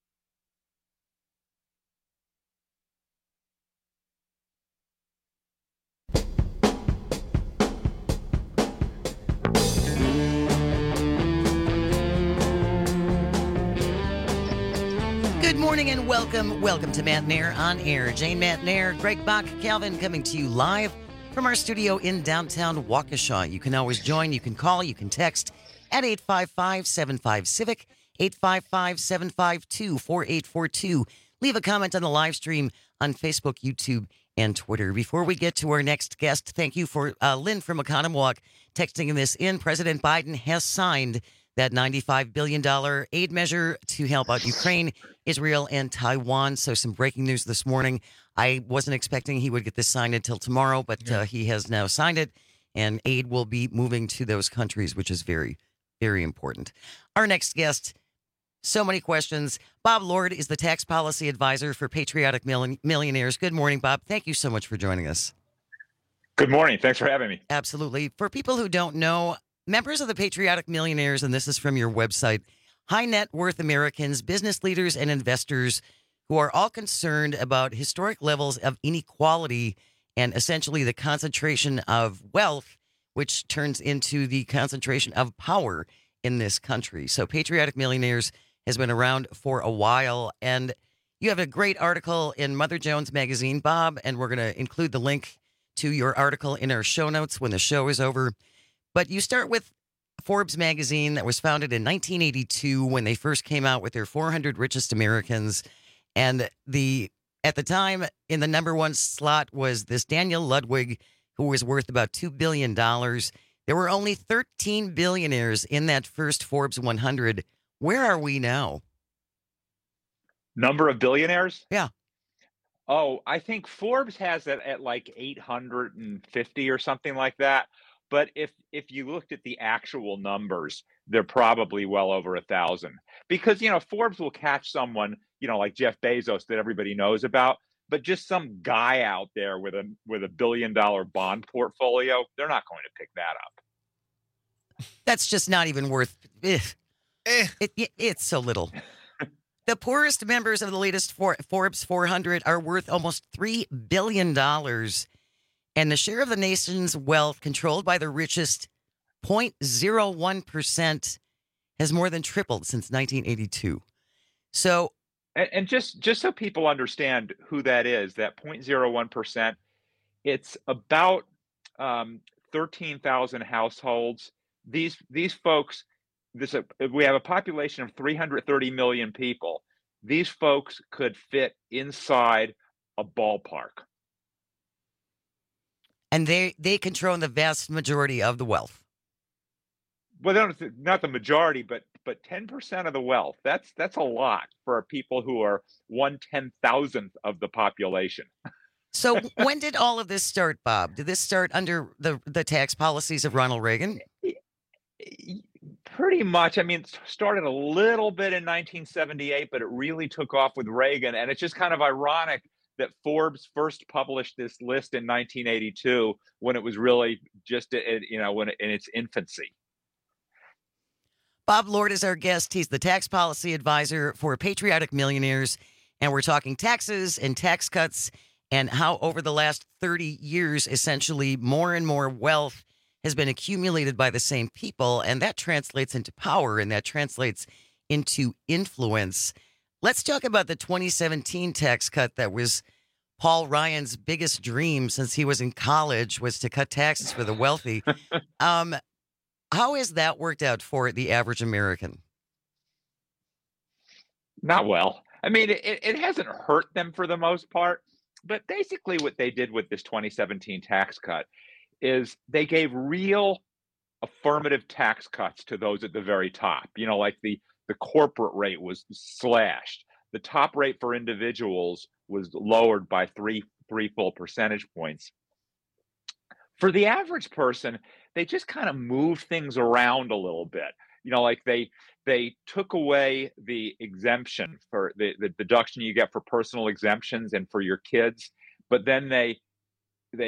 [SPEAKER 18] Good morning and welcome. Welcome to Matt and Air on air. Jane, Matt and Air, Greg Bach, Calvin coming to you live from our studio in downtown Waukesha. You can always join, you can call, you can text at eight five five, seven five, CIVIC, eight five five, seven five two, four eight four two. Leave a comment on the live stream on Facebook, YouTube, and Twitter. Before we get to our next guest, thank you for uh, Lynn from Oconomowoc texting this in. President Biden has signed that ninety-five billion dollars aid measure to help out Ukraine, Israel, and Taiwan. So some breaking news this morning. I wasn't expecting he would get this signed until tomorrow, but yeah. uh, he has now signed it, and aid will be moving to those countries, which is very, very important. Our next guest, so many questions. Bob Lord is the tax policy advisor for Patriotic Million- Millionaires. Good morning, Bob. Thank you so much for joining us.
[SPEAKER 7] Good morning. Thanks for having me.
[SPEAKER 18] Absolutely. For people who don't know, members of the Patriotic Millionaires, and this is from your website, high net worth Americans, business leaders, and investors who are all concerned about historic levels of inequality and essentially the concentration of wealth, which turns into the concentration of power in this country. So Patriotic Millionaires has been around for a while, and you have a great article in Mother Jones Magazine, Bob, and we're going to include the link to your article in our show notes when the show is over. But you start with Forbes magazine that was founded in nineteen eighty-two when they first came out with their four hundred richest Americans. And the at the time, in the number one slot was this Daniel Ludwig, who was worth about two billion dollars. There were only thirteen billionaires in that first Forbes one hundred. Where are we now?
[SPEAKER 7] Number of billionaires?
[SPEAKER 18] Yeah.
[SPEAKER 7] Oh, I think Forbes has it at like eight hundred fifty or something like that. But if if you looked at the actual numbers, they're probably well over a thousand. Because, you know, Forbes will catch someone, you know, like Jeff Bezos that everybody knows about, but just some guy out there with a with a billion dollar bond portfolio, they're not going to pick that up.
[SPEAKER 18] That's just not even worth it.
[SPEAKER 19] Eh.
[SPEAKER 18] It, it, it's so little. The poorest members of the latest For, Forbes four hundred are worth almost three billion dollars. And the share of the nation's wealth controlled by the richest, zero point zero one percent, has more than tripled since nineteen eighty-two. So,
[SPEAKER 7] and, and just just so people understand who that is, that zero point zero one percent, it's about um, thirteen thousand households. These these folks, this uh, we have a population of three hundred thirty million people. These folks could fit inside a ballpark.
[SPEAKER 18] And they, they control the vast majority of the wealth.
[SPEAKER 7] Well, they don't, not the majority, but but ten percent of the wealth. That's that's a lot for people who are one ten thousandth of the population.
[SPEAKER 18] So when did all of this start, Bob? Did this start under the the tax policies of Ronald Reagan?
[SPEAKER 7] Pretty much. I mean, it started a little bit in nineteen seventy-eight, but it really took off with Reagan. And it's just kind of ironic that Forbes first published this list in nineteen eighty-two when it was really just, you know, when in its infancy.
[SPEAKER 18] Bob Lord is our guest. He's the tax policy advisor for Patriotic Millionaires, and we're talking taxes and tax cuts and how over the last thirty years, essentially more and more wealth has been accumulated by the same people, and that translates into power, and that translates into influence. Let's talk about the twenty seventeen tax cut that was Paul Ryan's biggest dream since he was in college, was to cut taxes for the wealthy. um, how has that worked out for the average American?
[SPEAKER 7] Not well. I mean, it, it hasn't hurt them for the most part, but basically what they did with this twenty seventeen tax cut is they gave real affirmative tax cuts to those at the very top. You know, like the The corporate rate was slashed. The top rate for individuals was lowered by three three full percentage points. For the average person, they just kind of moved things around a little bit. You know, like they they took away the exemption for the, the deduction you get for personal exemptions and for your kids, but then they they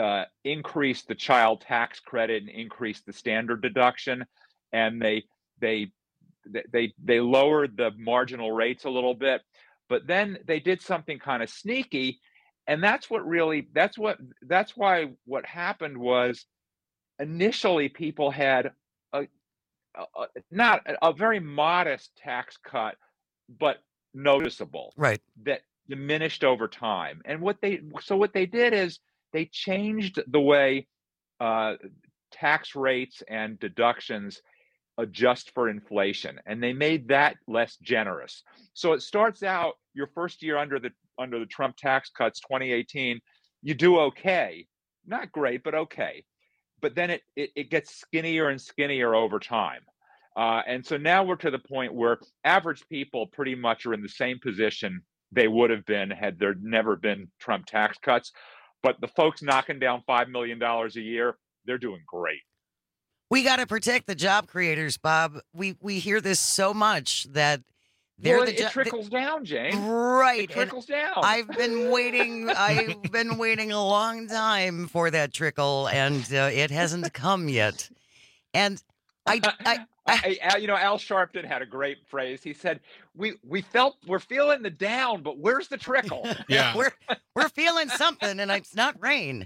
[SPEAKER 7] uh, increased the child tax credit and increased the standard deduction, and they they they they lowered the marginal rates a little bit. But then they did something kind of sneaky, and that's what really that's what that's why what happened was initially people had a, a, a not a, a very modest tax cut, but noticeable,
[SPEAKER 18] right?
[SPEAKER 7] That diminished over time. And what they so what they did is they changed the way uh, tax rates and deductions adjust for inflation, and they made that less generous. So it starts out your first year under the under the Trump tax cuts, twenty eighteen, you do okay, not great, but okay. But then it it, it gets skinnier and skinnier over time. Uh, and so now we're to the point where average people pretty much are in the same position they would have been had there never been Trump tax cuts. But the folks knocking down five million dollars a year, they're doing great.
[SPEAKER 18] We got to protect the job creators, Bob. We we hear this so much that they're
[SPEAKER 7] well,
[SPEAKER 18] the
[SPEAKER 7] it
[SPEAKER 18] jo-
[SPEAKER 7] trickles
[SPEAKER 18] they,
[SPEAKER 7] down, Jane.
[SPEAKER 18] Right.
[SPEAKER 7] It trickles
[SPEAKER 18] and
[SPEAKER 7] down.
[SPEAKER 18] I've been waiting. I've been waiting a long time for that trickle, and uh, it hasn't come yet. And I, I,
[SPEAKER 7] I, I, you know, Al Sharpton had a great phrase. He said, "We we felt we're feeling the down, but where's the trickle?"
[SPEAKER 19] Yeah,
[SPEAKER 18] we're we're feeling something, and it's not rain.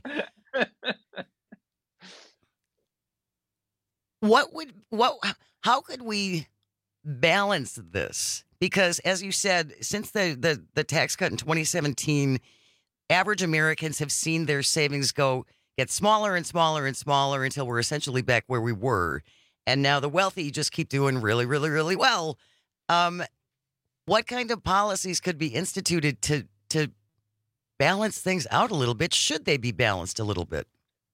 [SPEAKER 18] What would what? How could we balance this? Because, as you said, since the, the, the tax cut in twenty seventeen, average Americans have seen their savings go get smaller and smaller and smaller until we're essentially back where we were. And now the wealthy just keep doing really, really, really well. Um, what kind of policies could be instituted to to balance things out a little bit? Should they be balanced a little bit?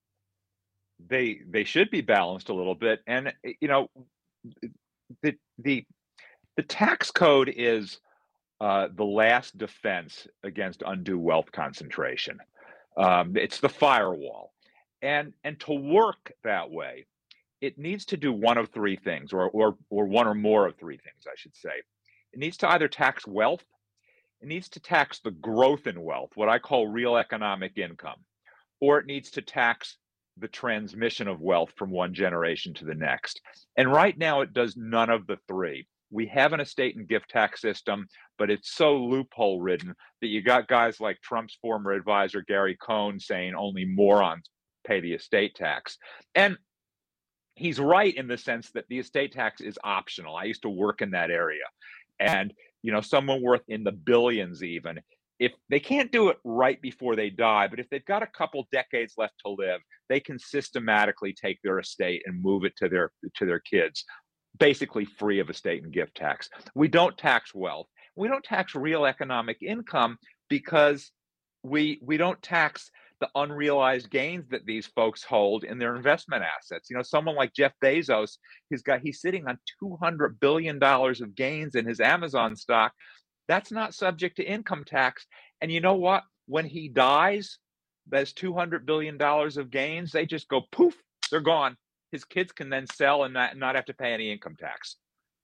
[SPEAKER 7] They they should be balanced a little bit. And, you know, the the the tax code is uh, the last defense against undue wealth concentration. Um, it's the firewall. And and to work that way, it needs to do one of three things, or or or one or more of three things, I should say. It needs to either tax wealth, it needs to tax the growth in wealth, what I call real economic income, or it needs to tax the transmission of wealth from one generation to the next. And right now it does none of the three. We have an estate and gift tax system, but it's so loophole ridden that you got guys like Trump's former advisor, Gary Cohn, saying only morons pay the estate tax. And he's right in the sense that the estate tax is optional. I used to work in that area. And, you know, someone worth in the billions even, if they can't do it right before they die, but if they've got a couple decades left to live, they can systematically take their estate and move it to their to their kids, basically free of estate and gift tax. We don't tax wealth. We don't tax real economic income because we we don't tax the unrealized gains that these folks hold in their investment assets. You know, someone like Jeff Bezos, he's got he's sitting on two hundred billion dollars of gains in his Amazon stock. That's not subject to income tax. And you know what? When he dies, those two hundred billion dollars of gains, they just go poof, they're gone. His kids can then sell and not, not have to pay any income tax.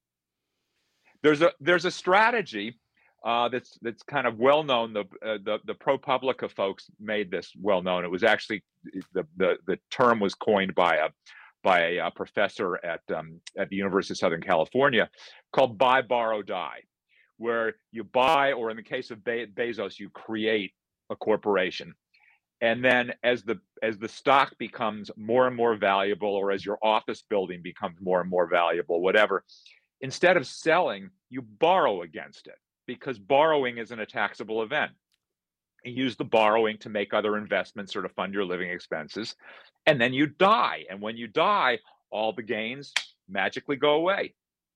[SPEAKER 7] There's a there's a strategy uh, that's that's kind of well known. The uh, the the ProPublica folks made this well known. It was actually the the the term was coined by a by a, a professor at um, at the University of Southern California, called buy, borrow, die, where you buy, or in the case of Be- Bezos, you create a corporation. And then as the as the stock becomes more and more valuable, or as your office building becomes more and more valuable, whatever, instead of selling, you borrow against it, because borrowing isn't a taxable event. You use the borrowing to make other investments or to fund your living expenses. And then you die. And when you die, all the gains magically go away.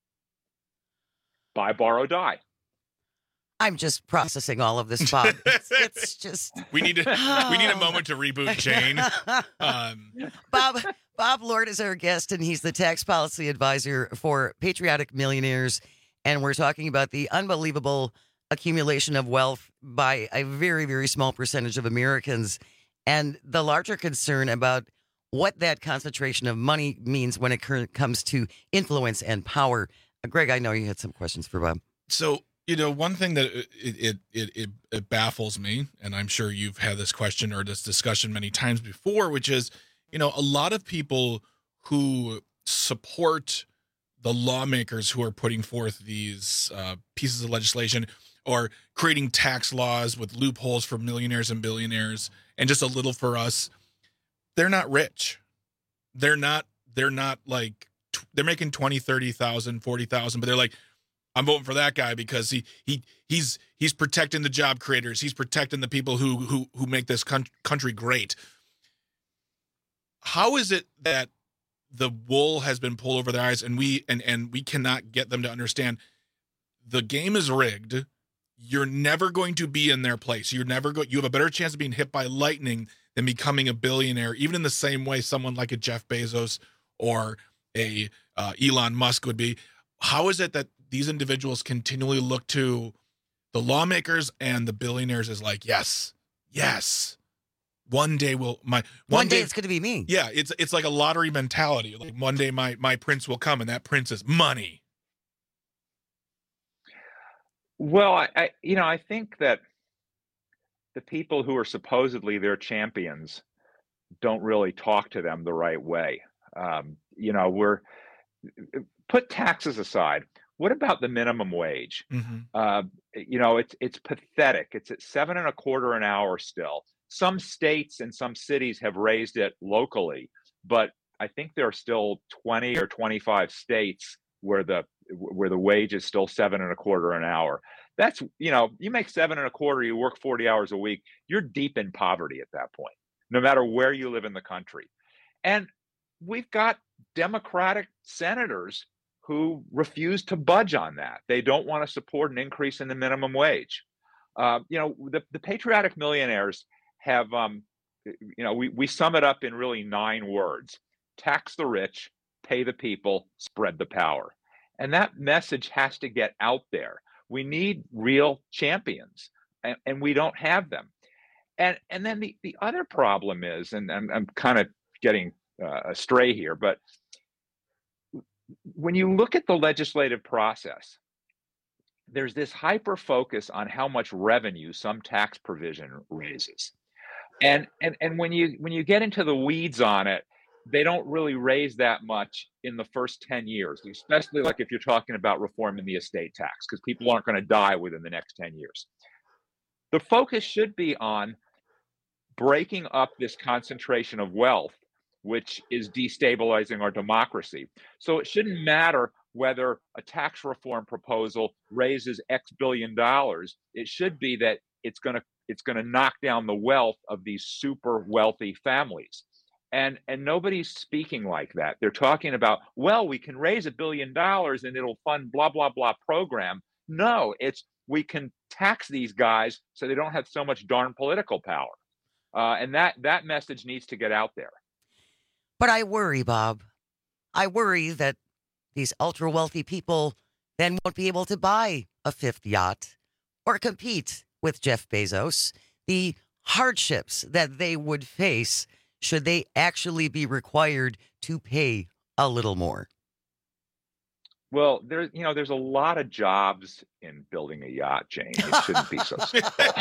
[SPEAKER 7] Buy, borrow, die.
[SPEAKER 18] I'm just processing all of this, Bob. It's, it's just
[SPEAKER 19] we need to we need a moment to reboot Jane. Um,
[SPEAKER 18] Bob Bob Lord is our guest, and he's the tax policy advisor for Patriotic Millionaires, and we're talking about the unbelievable accumulation of wealth by a very, very small percentage of Americans, and the larger concern about what that concentration of money means when it comes to influence and power. Uh, Greg, I know you had some questions for Bob.
[SPEAKER 19] So. You know, one thing that it, it it it it baffles me, and I'm sure you've had this question or this discussion many times before, which is, you know, a lot of people who support the lawmakers who are putting forth these uh, pieces of legislation or creating tax laws with loopholes for millionaires and billionaires and just a little for us, they're not rich. They're not, they're not like, they're making twenty, thirty thousand, forty thousand, but they're like, I'm voting for that guy because he he he's he's protecting the job creators. He's protecting the people who who who make this country great. How is it that the wool has been pulled over their eyes and we and and we cannot get them to understand the game is rigged? You're never going to be in their place. You're never going. You have a better chance of being hit by lightning than becoming a billionaire, even in the same way someone like a Jeff Bezos or a uh, Elon Musk would be. How is it that these individuals continually look to the lawmakers and the billionaires as like, yes, yes, one day will my
[SPEAKER 18] one,
[SPEAKER 19] one
[SPEAKER 18] day,
[SPEAKER 19] day
[SPEAKER 18] it's going to be me.
[SPEAKER 19] Yeah, it's it's like a lottery mentality. Like one day my my prince will come, and that prince is money.
[SPEAKER 7] Well, I, I you know I think that the people who are supposedly their champions don't really talk to them the right way. Um, you know, we're put taxes aside. What about the minimum wage?
[SPEAKER 19] Mm-hmm.
[SPEAKER 7] Uh, you know, it's it's pathetic. It's at seven and a quarter an hour still. Some states and some cities have raised it locally, but I think there are still twenty or twenty-five states where the where the wage is still seven and a quarter an hour. That's, you know, you make seven and a quarter, you work forty hours a week, you're deep in poverty at that point, no matter where you live in the country. And we've got Democratic senators who refuse to budge on that. They don't want to support an increase in the minimum wage. Uh, you know, the, the patriotic millionaires have, um, you know, we, we sum it up in really nine words: tax the rich, pay the people, spread the power. And that message has to get out there. We need real champions, and, and we don't have them. And and then the, the other problem is, and I'm, I'm kind of getting uh, astray here, but when you look at the legislative process, there's this hyper focus on how much revenue some tax provision raises. And and and when you when you get into the weeds on it, they don't really raise that much in the first ten years, especially like if you're talking about reforming the estate tax, because people aren't going to die within the next ten years. The focus should be on breaking up this concentration of wealth, which is destabilizing our democracy. So it shouldn't matter whether a tax reform proposal raises X billion dollars. It should be that it's going to it's going to knock down the wealth of these super wealthy families. And and nobody's speaking like that. They're talking about, well, we can raise a billion dollars and it'll fund blah, blah, blah program. No, it's we can tax these guys so they don't have so much darn political power. Uh, and that that message needs to get out there.
[SPEAKER 18] But I worry, Bob. I worry that these ultra wealthy people then won't be able to buy a fifth yacht or compete with Jeff Bezos. The hardships that they would face should they actually be required to pay a little more.
[SPEAKER 7] Well, there's you know there's a lot of jobs in building a yacht, Jane. It shouldn't be so simple.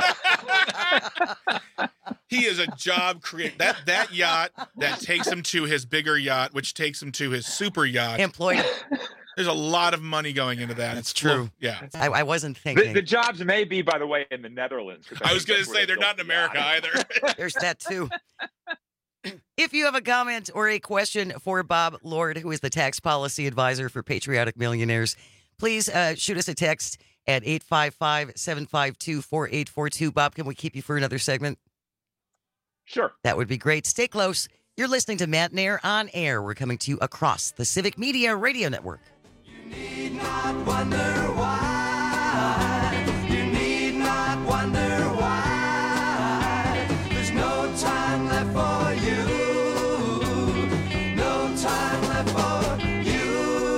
[SPEAKER 19] He is a job creator. That that yacht that takes him to his bigger yacht, which takes him to his super yacht.
[SPEAKER 18] Employed.
[SPEAKER 19] There's a lot of money going into that.
[SPEAKER 18] That's
[SPEAKER 19] it's
[SPEAKER 18] true.
[SPEAKER 19] Well, yeah,
[SPEAKER 18] I, I wasn't thinking.
[SPEAKER 7] The, the jobs may be, by the way, in the Netherlands.
[SPEAKER 19] I, I was going to say they're not in America
[SPEAKER 7] yacht.
[SPEAKER 19] either.
[SPEAKER 18] There's that too. If you have a comment or a question for Bob Lord, who is the tax policy advisor for Patriotic Millionaires, please uh, shoot us a text at eight five five, seven five two, four eight four two. Bob, can we keep you for another segment?
[SPEAKER 7] Sure.
[SPEAKER 18] That would be great. Stay close. You're listening to Matt Nair on Air. We're coming to you across the Civic Media Radio Network.
[SPEAKER 9] You need not wonder why. You need not wonder why. There's no time left for you. No time left for you.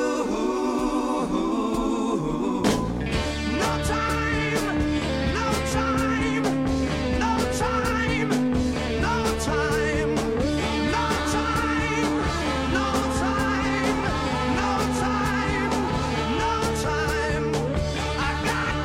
[SPEAKER 9] No time. No time. No time. No time. No time. No time. No time. No time. I got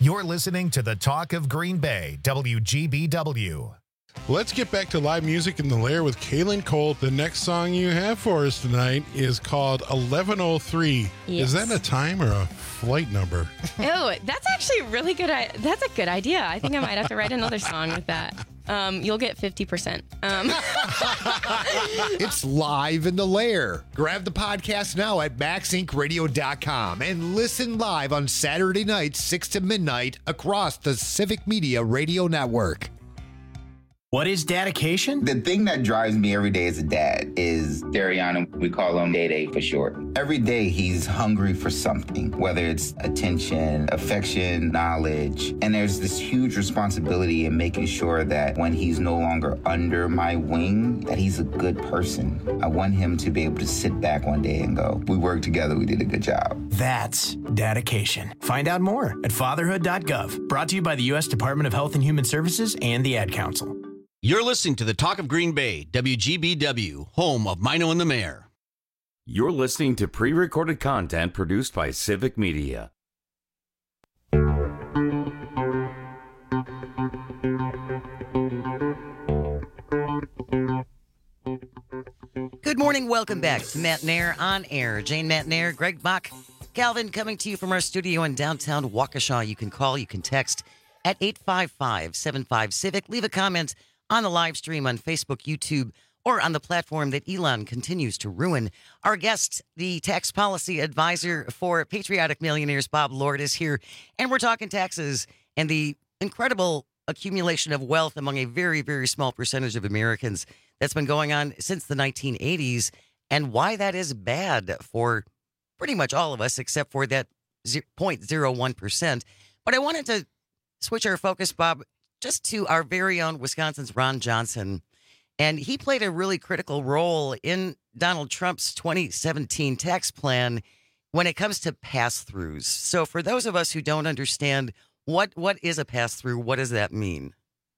[SPEAKER 1] You're listening to the Talk of Green Bay, W G B W.
[SPEAKER 10] Let's get back to live music in the Lair with Kaylin Colt. The next song you have for us tonight is called eleven oh three.
[SPEAKER 12] Yes.
[SPEAKER 10] Is that a time or a flight number?
[SPEAKER 12] Oh, that's actually a really good. I- That's a good idea. I think I might have to write another song with that. Um, you'll get fifty percent. Um.
[SPEAKER 13] It's live in the Lair. Grab the podcast now at max inc radio dot com and listen live on Saturday nights, six to midnight, across the Civic Media Radio Network.
[SPEAKER 14] What is dedication?
[SPEAKER 15] The thing that drives me every day as a dad is Dariana. We call him Day Day for short. Every day he's hungry for something, whether it's attention, affection, knowledge. And there's this huge responsibility in making sure that when he's no longer under my wing, that he's a good person. I want him to be able to sit back one day and go, we worked together, we did a good job.
[SPEAKER 14] That's dedication. Find out more at fatherhood dot gov. Brought to you by the U S Department of Health and Human Services and the Ad Council.
[SPEAKER 20] You're listening to the Talk of Green Bay, W G B W, home of Mino and the Mayor.
[SPEAKER 17] You're listening to pre-recorded content produced by Civic Media.
[SPEAKER 18] Good morning. Welcome back to Matt Nair on Air. Jane Matt Nair, Greg Bach, Calvin coming to you from our studio in downtown Waukesha. You can call, you can text at eight five five, seven five, CIVIC. Leave a comment on the live stream on Facebook, YouTube, or on the platform that Elon continues to ruin. Our guest, the tax policy advisor for Patriotic Millionaires, Bob Lord, is here, and we're talking taxes and the incredible accumulation of wealth among a very, very small percentage of Americans that's been going on since the nineteen eighties, and why that is bad for pretty much all of us, except for that zero point zero one percent. But I wanted to switch our focus, Bob, just to our very own Wisconsin's Ron Johnson. And he played a really critical role in Donald Trump's twenty seventeen tax plan when it comes to pass-throughs. So for those of us who don't understand, what what is a pass-through? What does that mean?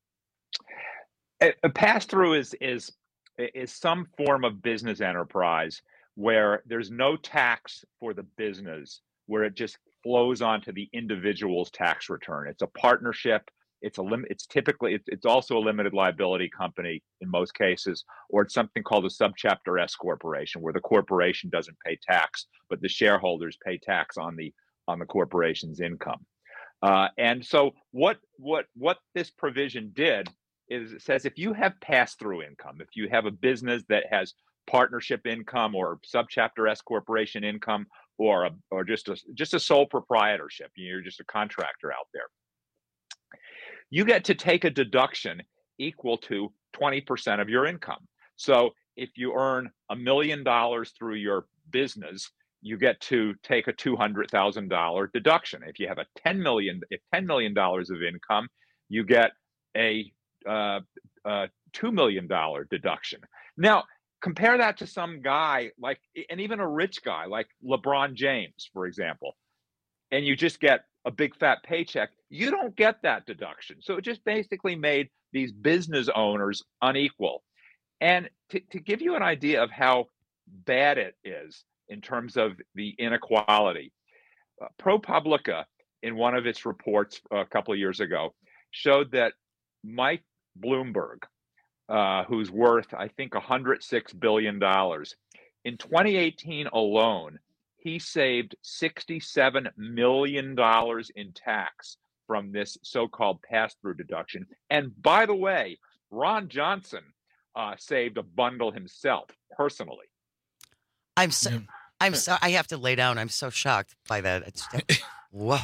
[SPEAKER 7] A, a pass-through is is is some form of business enterprise where there's no tax for the business, where it just flows onto the individual's tax return. It's a partnership. It's a lim- It's typically it's, it's also a limited liability company in most cases, or it's something called a subchapter S corporation, where the corporation doesn't pay tax, but the shareholders pay tax on the on the corporation's income. Uh, and so what what what this provision did is it says if you have pass-through income, if you have a business that has partnership income or subchapter S corporation income, or a, or just a just a sole proprietorship, you're just a contractor out there, you get to take a deduction equal to twenty percent of your income. So if you earn a million dollars through your business, you get to take a two hundred thousand dollars deduction. If you have a ten million, if ten million dollars of income, you get a uh, uh, two million dollars deduction. Now, compare that to some guy like, and even a rich guy like LeBron James, for example, and you just get a big fat paycheck. You don't get that deduction. So it just basically made these business owners unequal. And to, to give you an idea of how bad it is in terms of the inequality, uh, ProPublica, in one of its reports a couple of years ago, showed that Mike Bloomberg, uh, who's worth, I think, one hundred six billion dollars, in twenty eighteen alone, he saved sixty-seven million dollars in tax from this so-called pass-through deduction. And by the way, Ron Johnson uh, saved a bundle himself personally.
[SPEAKER 18] I'm so, I'm so, I have to lay down. I'm so shocked by that. It's, whoa.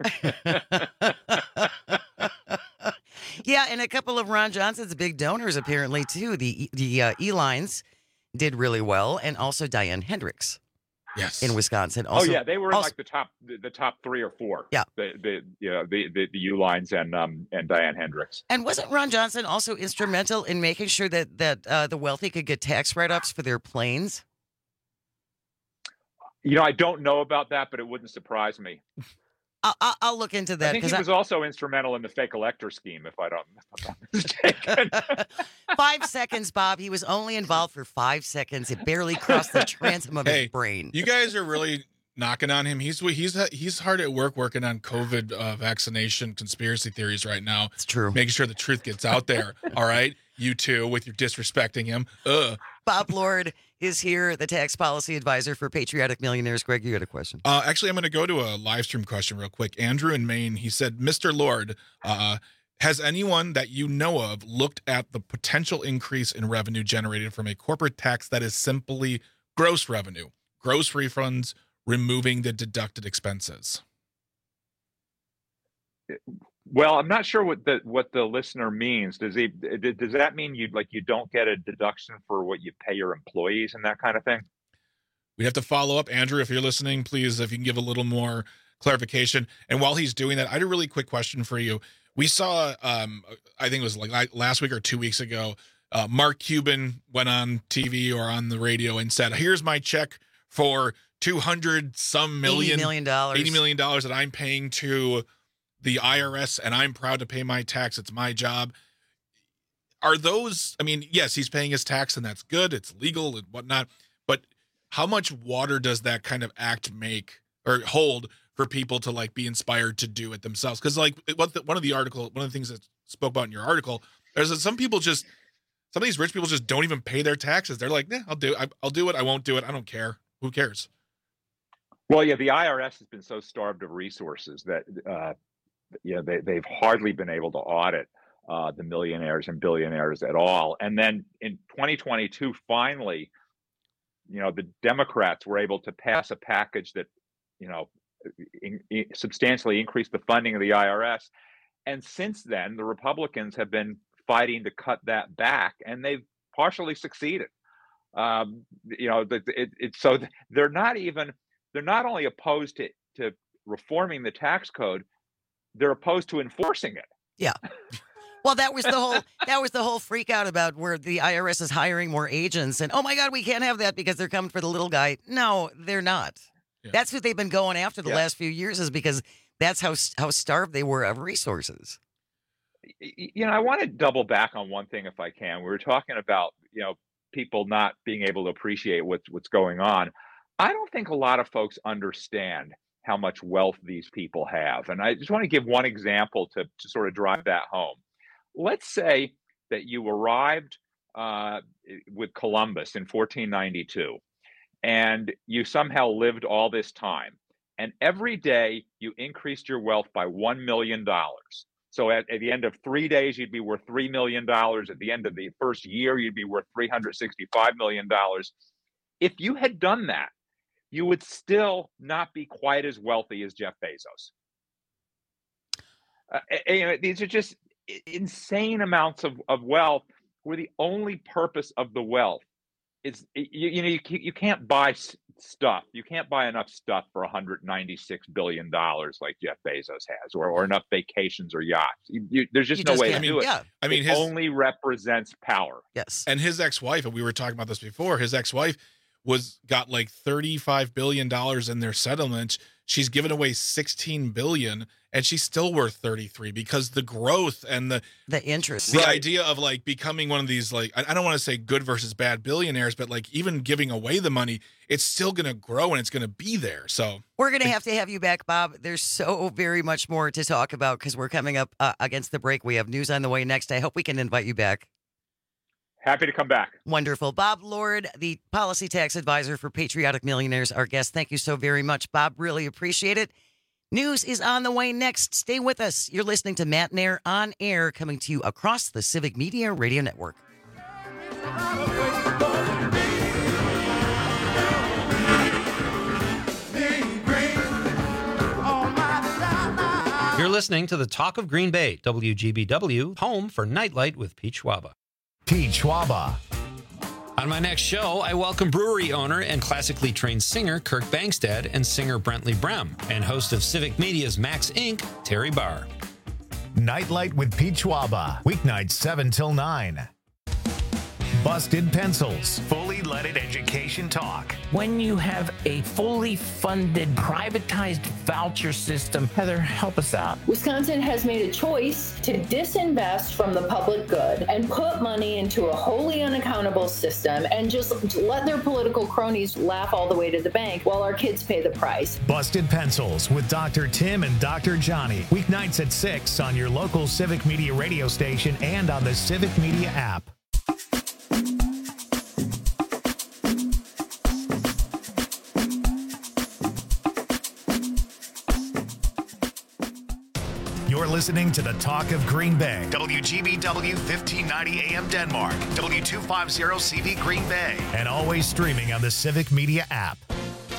[SPEAKER 18] Yeah, and a couple of Ron Johnson's big donors apparently too. The the uh, E-Lines did really well, and also Diane Hendricks.
[SPEAKER 19] Yes,
[SPEAKER 18] in Wisconsin. Also,
[SPEAKER 7] oh yeah, they were in
[SPEAKER 18] also,
[SPEAKER 7] like the top the, the top three or four.
[SPEAKER 18] Yeah,
[SPEAKER 7] the the you know, the the, the U-Lines and um and Diane Hendricks.
[SPEAKER 18] And wasn't Ron Johnson also instrumental in making sure that that uh, the wealthy could get tax write-offs for their planes?
[SPEAKER 7] You know, I don't know about that, but it wouldn't surprise me.
[SPEAKER 18] I'll, I'll look into that.
[SPEAKER 7] I think he was I... also instrumental in the fake elector scheme, if I don't, if I'm not mistaken.
[SPEAKER 18] Five seconds, Bob. He was only involved for five seconds. It barely crossed the transom of
[SPEAKER 19] hey,
[SPEAKER 18] his brain.
[SPEAKER 19] You guys are really knocking on him. He's he's he's hard at work working on COVID uh, vaccination conspiracy theories right now.
[SPEAKER 18] It's true.
[SPEAKER 19] Making sure the truth gets out there. All right, you too, with your disrespecting him. Ugh.
[SPEAKER 18] Bob Lord is here, the tax policy advisor for Patriotic Millionaires. Greg, you had a question.
[SPEAKER 19] Uh, actually, I'm going to go to a live stream question real quick. Andrew in Maine, he said, Mister Lord, uh, has anyone that you know of looked at the potential increase in revenue generated from a corporate tax that is simply gross revenue, gross refunds, removing the deducted expenses?
[SPEAKER 7] Well, I'm not sure what the what the listener means. Does he does that mean you like you don't get a deduction for what you pay your employees and that kind of thing?
[SPEAKER 19] We have to follow up. Andrew, if you're listening, please, if you can give a little more clarification. And while he's doing that, I had a really quick question for you. We saw, um, I think it was like last week or two weeks ago, uh, Mark Cuban went on T V or on the radio and said, here's my check for two hundred some million,
[SPEAKER 18] eighty million dollars.
[SPEAKER 19] eighty million dollars that I'm paying to the I R S, and I'm proud to pay my tax. It's my job. Are those, I mean, yes, he's paying his tax and that's good. It's legal and whatnot. But how much water does that kind of act make or hold for people to like be inspired to do it themselves? Because like what the, one of the article, one of the things that spoke about in your article is that some people just, some of these rich people just don't even pay their taxes. They're like, nah, I'll do it. I'll do it. I won't do it. I don't care. Who cares?
[SPEAKER 7] Well, yeah, the I R S has been so starved of resources that, uh, you know, they, they've hardly been able to audit uh, the millionaires and billionaires at all. And then in twenty twenty-two, finally, you know, the Democrats were able to pass a package that, you know, in, in, substantially increased the funding of the I R S. And since then, the Republicans have been fighting to cut that back, and they've partially succeeded. Um, you know, it, it, it, so they're not even, they're not only opposed to, to reforming the tax code, they're opposed to enforcing it.
[SPEAKER 18] Yeah. Well, that was the whole that was the whole freak out about where the I R S is hiring more agents and, oh my God, we can't have that because they're coming for the little guy. No, they're not. Yeah. That's what they've been going after the yeah. last few years, is because that's how how starved they were of resources.
[SPEAKER 7] You know, I want to double back on one thing if I can. We were talking about, you know, people not being able to appreciate what's what's going on. I don't think a lot of folks understand how much wealth these people have. And I just want to give one example to, to sort of drive that home. Let's say that you arrived uh, with Columbus in fourteen ninety-two, and you somehow lived all this time. And every day you increased your wealth by one million dollars. So at, at the end of three days, you'd be worth three million dollars. At the end of the first year, you'd be worth three hundred sixty-five million dollars. If you had done that, you would still not be quite as wealthy as Jeff Bezos. Uh, you know, these are just insane amounts of, of wealth, where the only purpose of the wealth is, you, you know, you, you can't buy stuff. You can't buy enough stuff for one hundred ninety-six billion dollars like Jeff Bezos has, or, or enough vacations or yachts. You, you, there's just
[SPEAKER 18] You
[SPEAKER 7] no
[SPEAKER 18] just
[SPEAKER 7] way
[SPEAKER 18] can't
[SPEAKER 7] to
[SPEAKER 18] do
[SPEAKER 7] do it.
[SPEAKER 18] Yeah.
[SPEAKER 19] I mean,
[SPEAKER 7] it
[SPEAKER 19] his-
[SPEAKER 7] only represents power.
[SPEAKER 18] Yes.
[SPEAKER 19] And his ex-wife, and we were talking about this before, his ex-wife was got like thirty-five billion dollars in their settlement. She's given away sixteen billion dollars, and she's still worth thirty-three, because the growth and the
[SPEAKER 18] the interest,
[SPEAKER 19] the
[SPEAKER 18] right.
[SPEAKER 19] idea of like becoming one of these, like, I I don't want to say good versus bad billionaires, but like even giving away the money, it's still going to grow and it's going to be there. So
[SPEAKER 18] We're going to have to have you back, Bob. There's so very much more to talk about because we're coming up uh, against the break. We have news on the way next. I hope we can invite you back.
[SPEAKER 7] Happy to come back.
[SPEAKER 18] Wonderful. Bob Lord, the policy tax advisor for Patriotic Millionaires, our guest. Thank you so very much, Bob. Really appreciate it. News is on the way next. Stay with us. You're listening to Matt Nair on Air, coming to you across the Civic Media Radio Network.
[SPEAKER 6] You're listening to the Talk of Green Bay, W G B W, home for Nightlight with Pete Schwaba.
[SPEAKER 1] Pete Schwaba.
[SPEAKER 6] On my next show, I welcome brewery owner and classically trained singer Kirk Bangstad and singer Brentley Brem, and host of Civic Media's Max Incorporated, Terry Barr.
[SPEAKER 1] Nightlight with Pete Schwaba, weeknights seven till nine. Busted Pencils, fully leaded education talk.
[SPEAKER 2] When you have a fully funded, privatized voucher system, Heather, help us out.
[SPEAKER 3] Wisconsin has made a choice to disinvest from the public good and put money into a wholly unaccountable system and just let their political cronies laugh all the way to the bank while our kids pay the price.
[SPEAKER 1] Busted Pencils with Doctor Tim and Doctor Johnny. Weeknights at six on your local Civic Media radio station and on the Civic Media app. You're listening to the Talk of Green Bay. W G B W fifteen ninety A M Denmark. W two fifty C V Green Bay. And always streaming on the Civic Media app.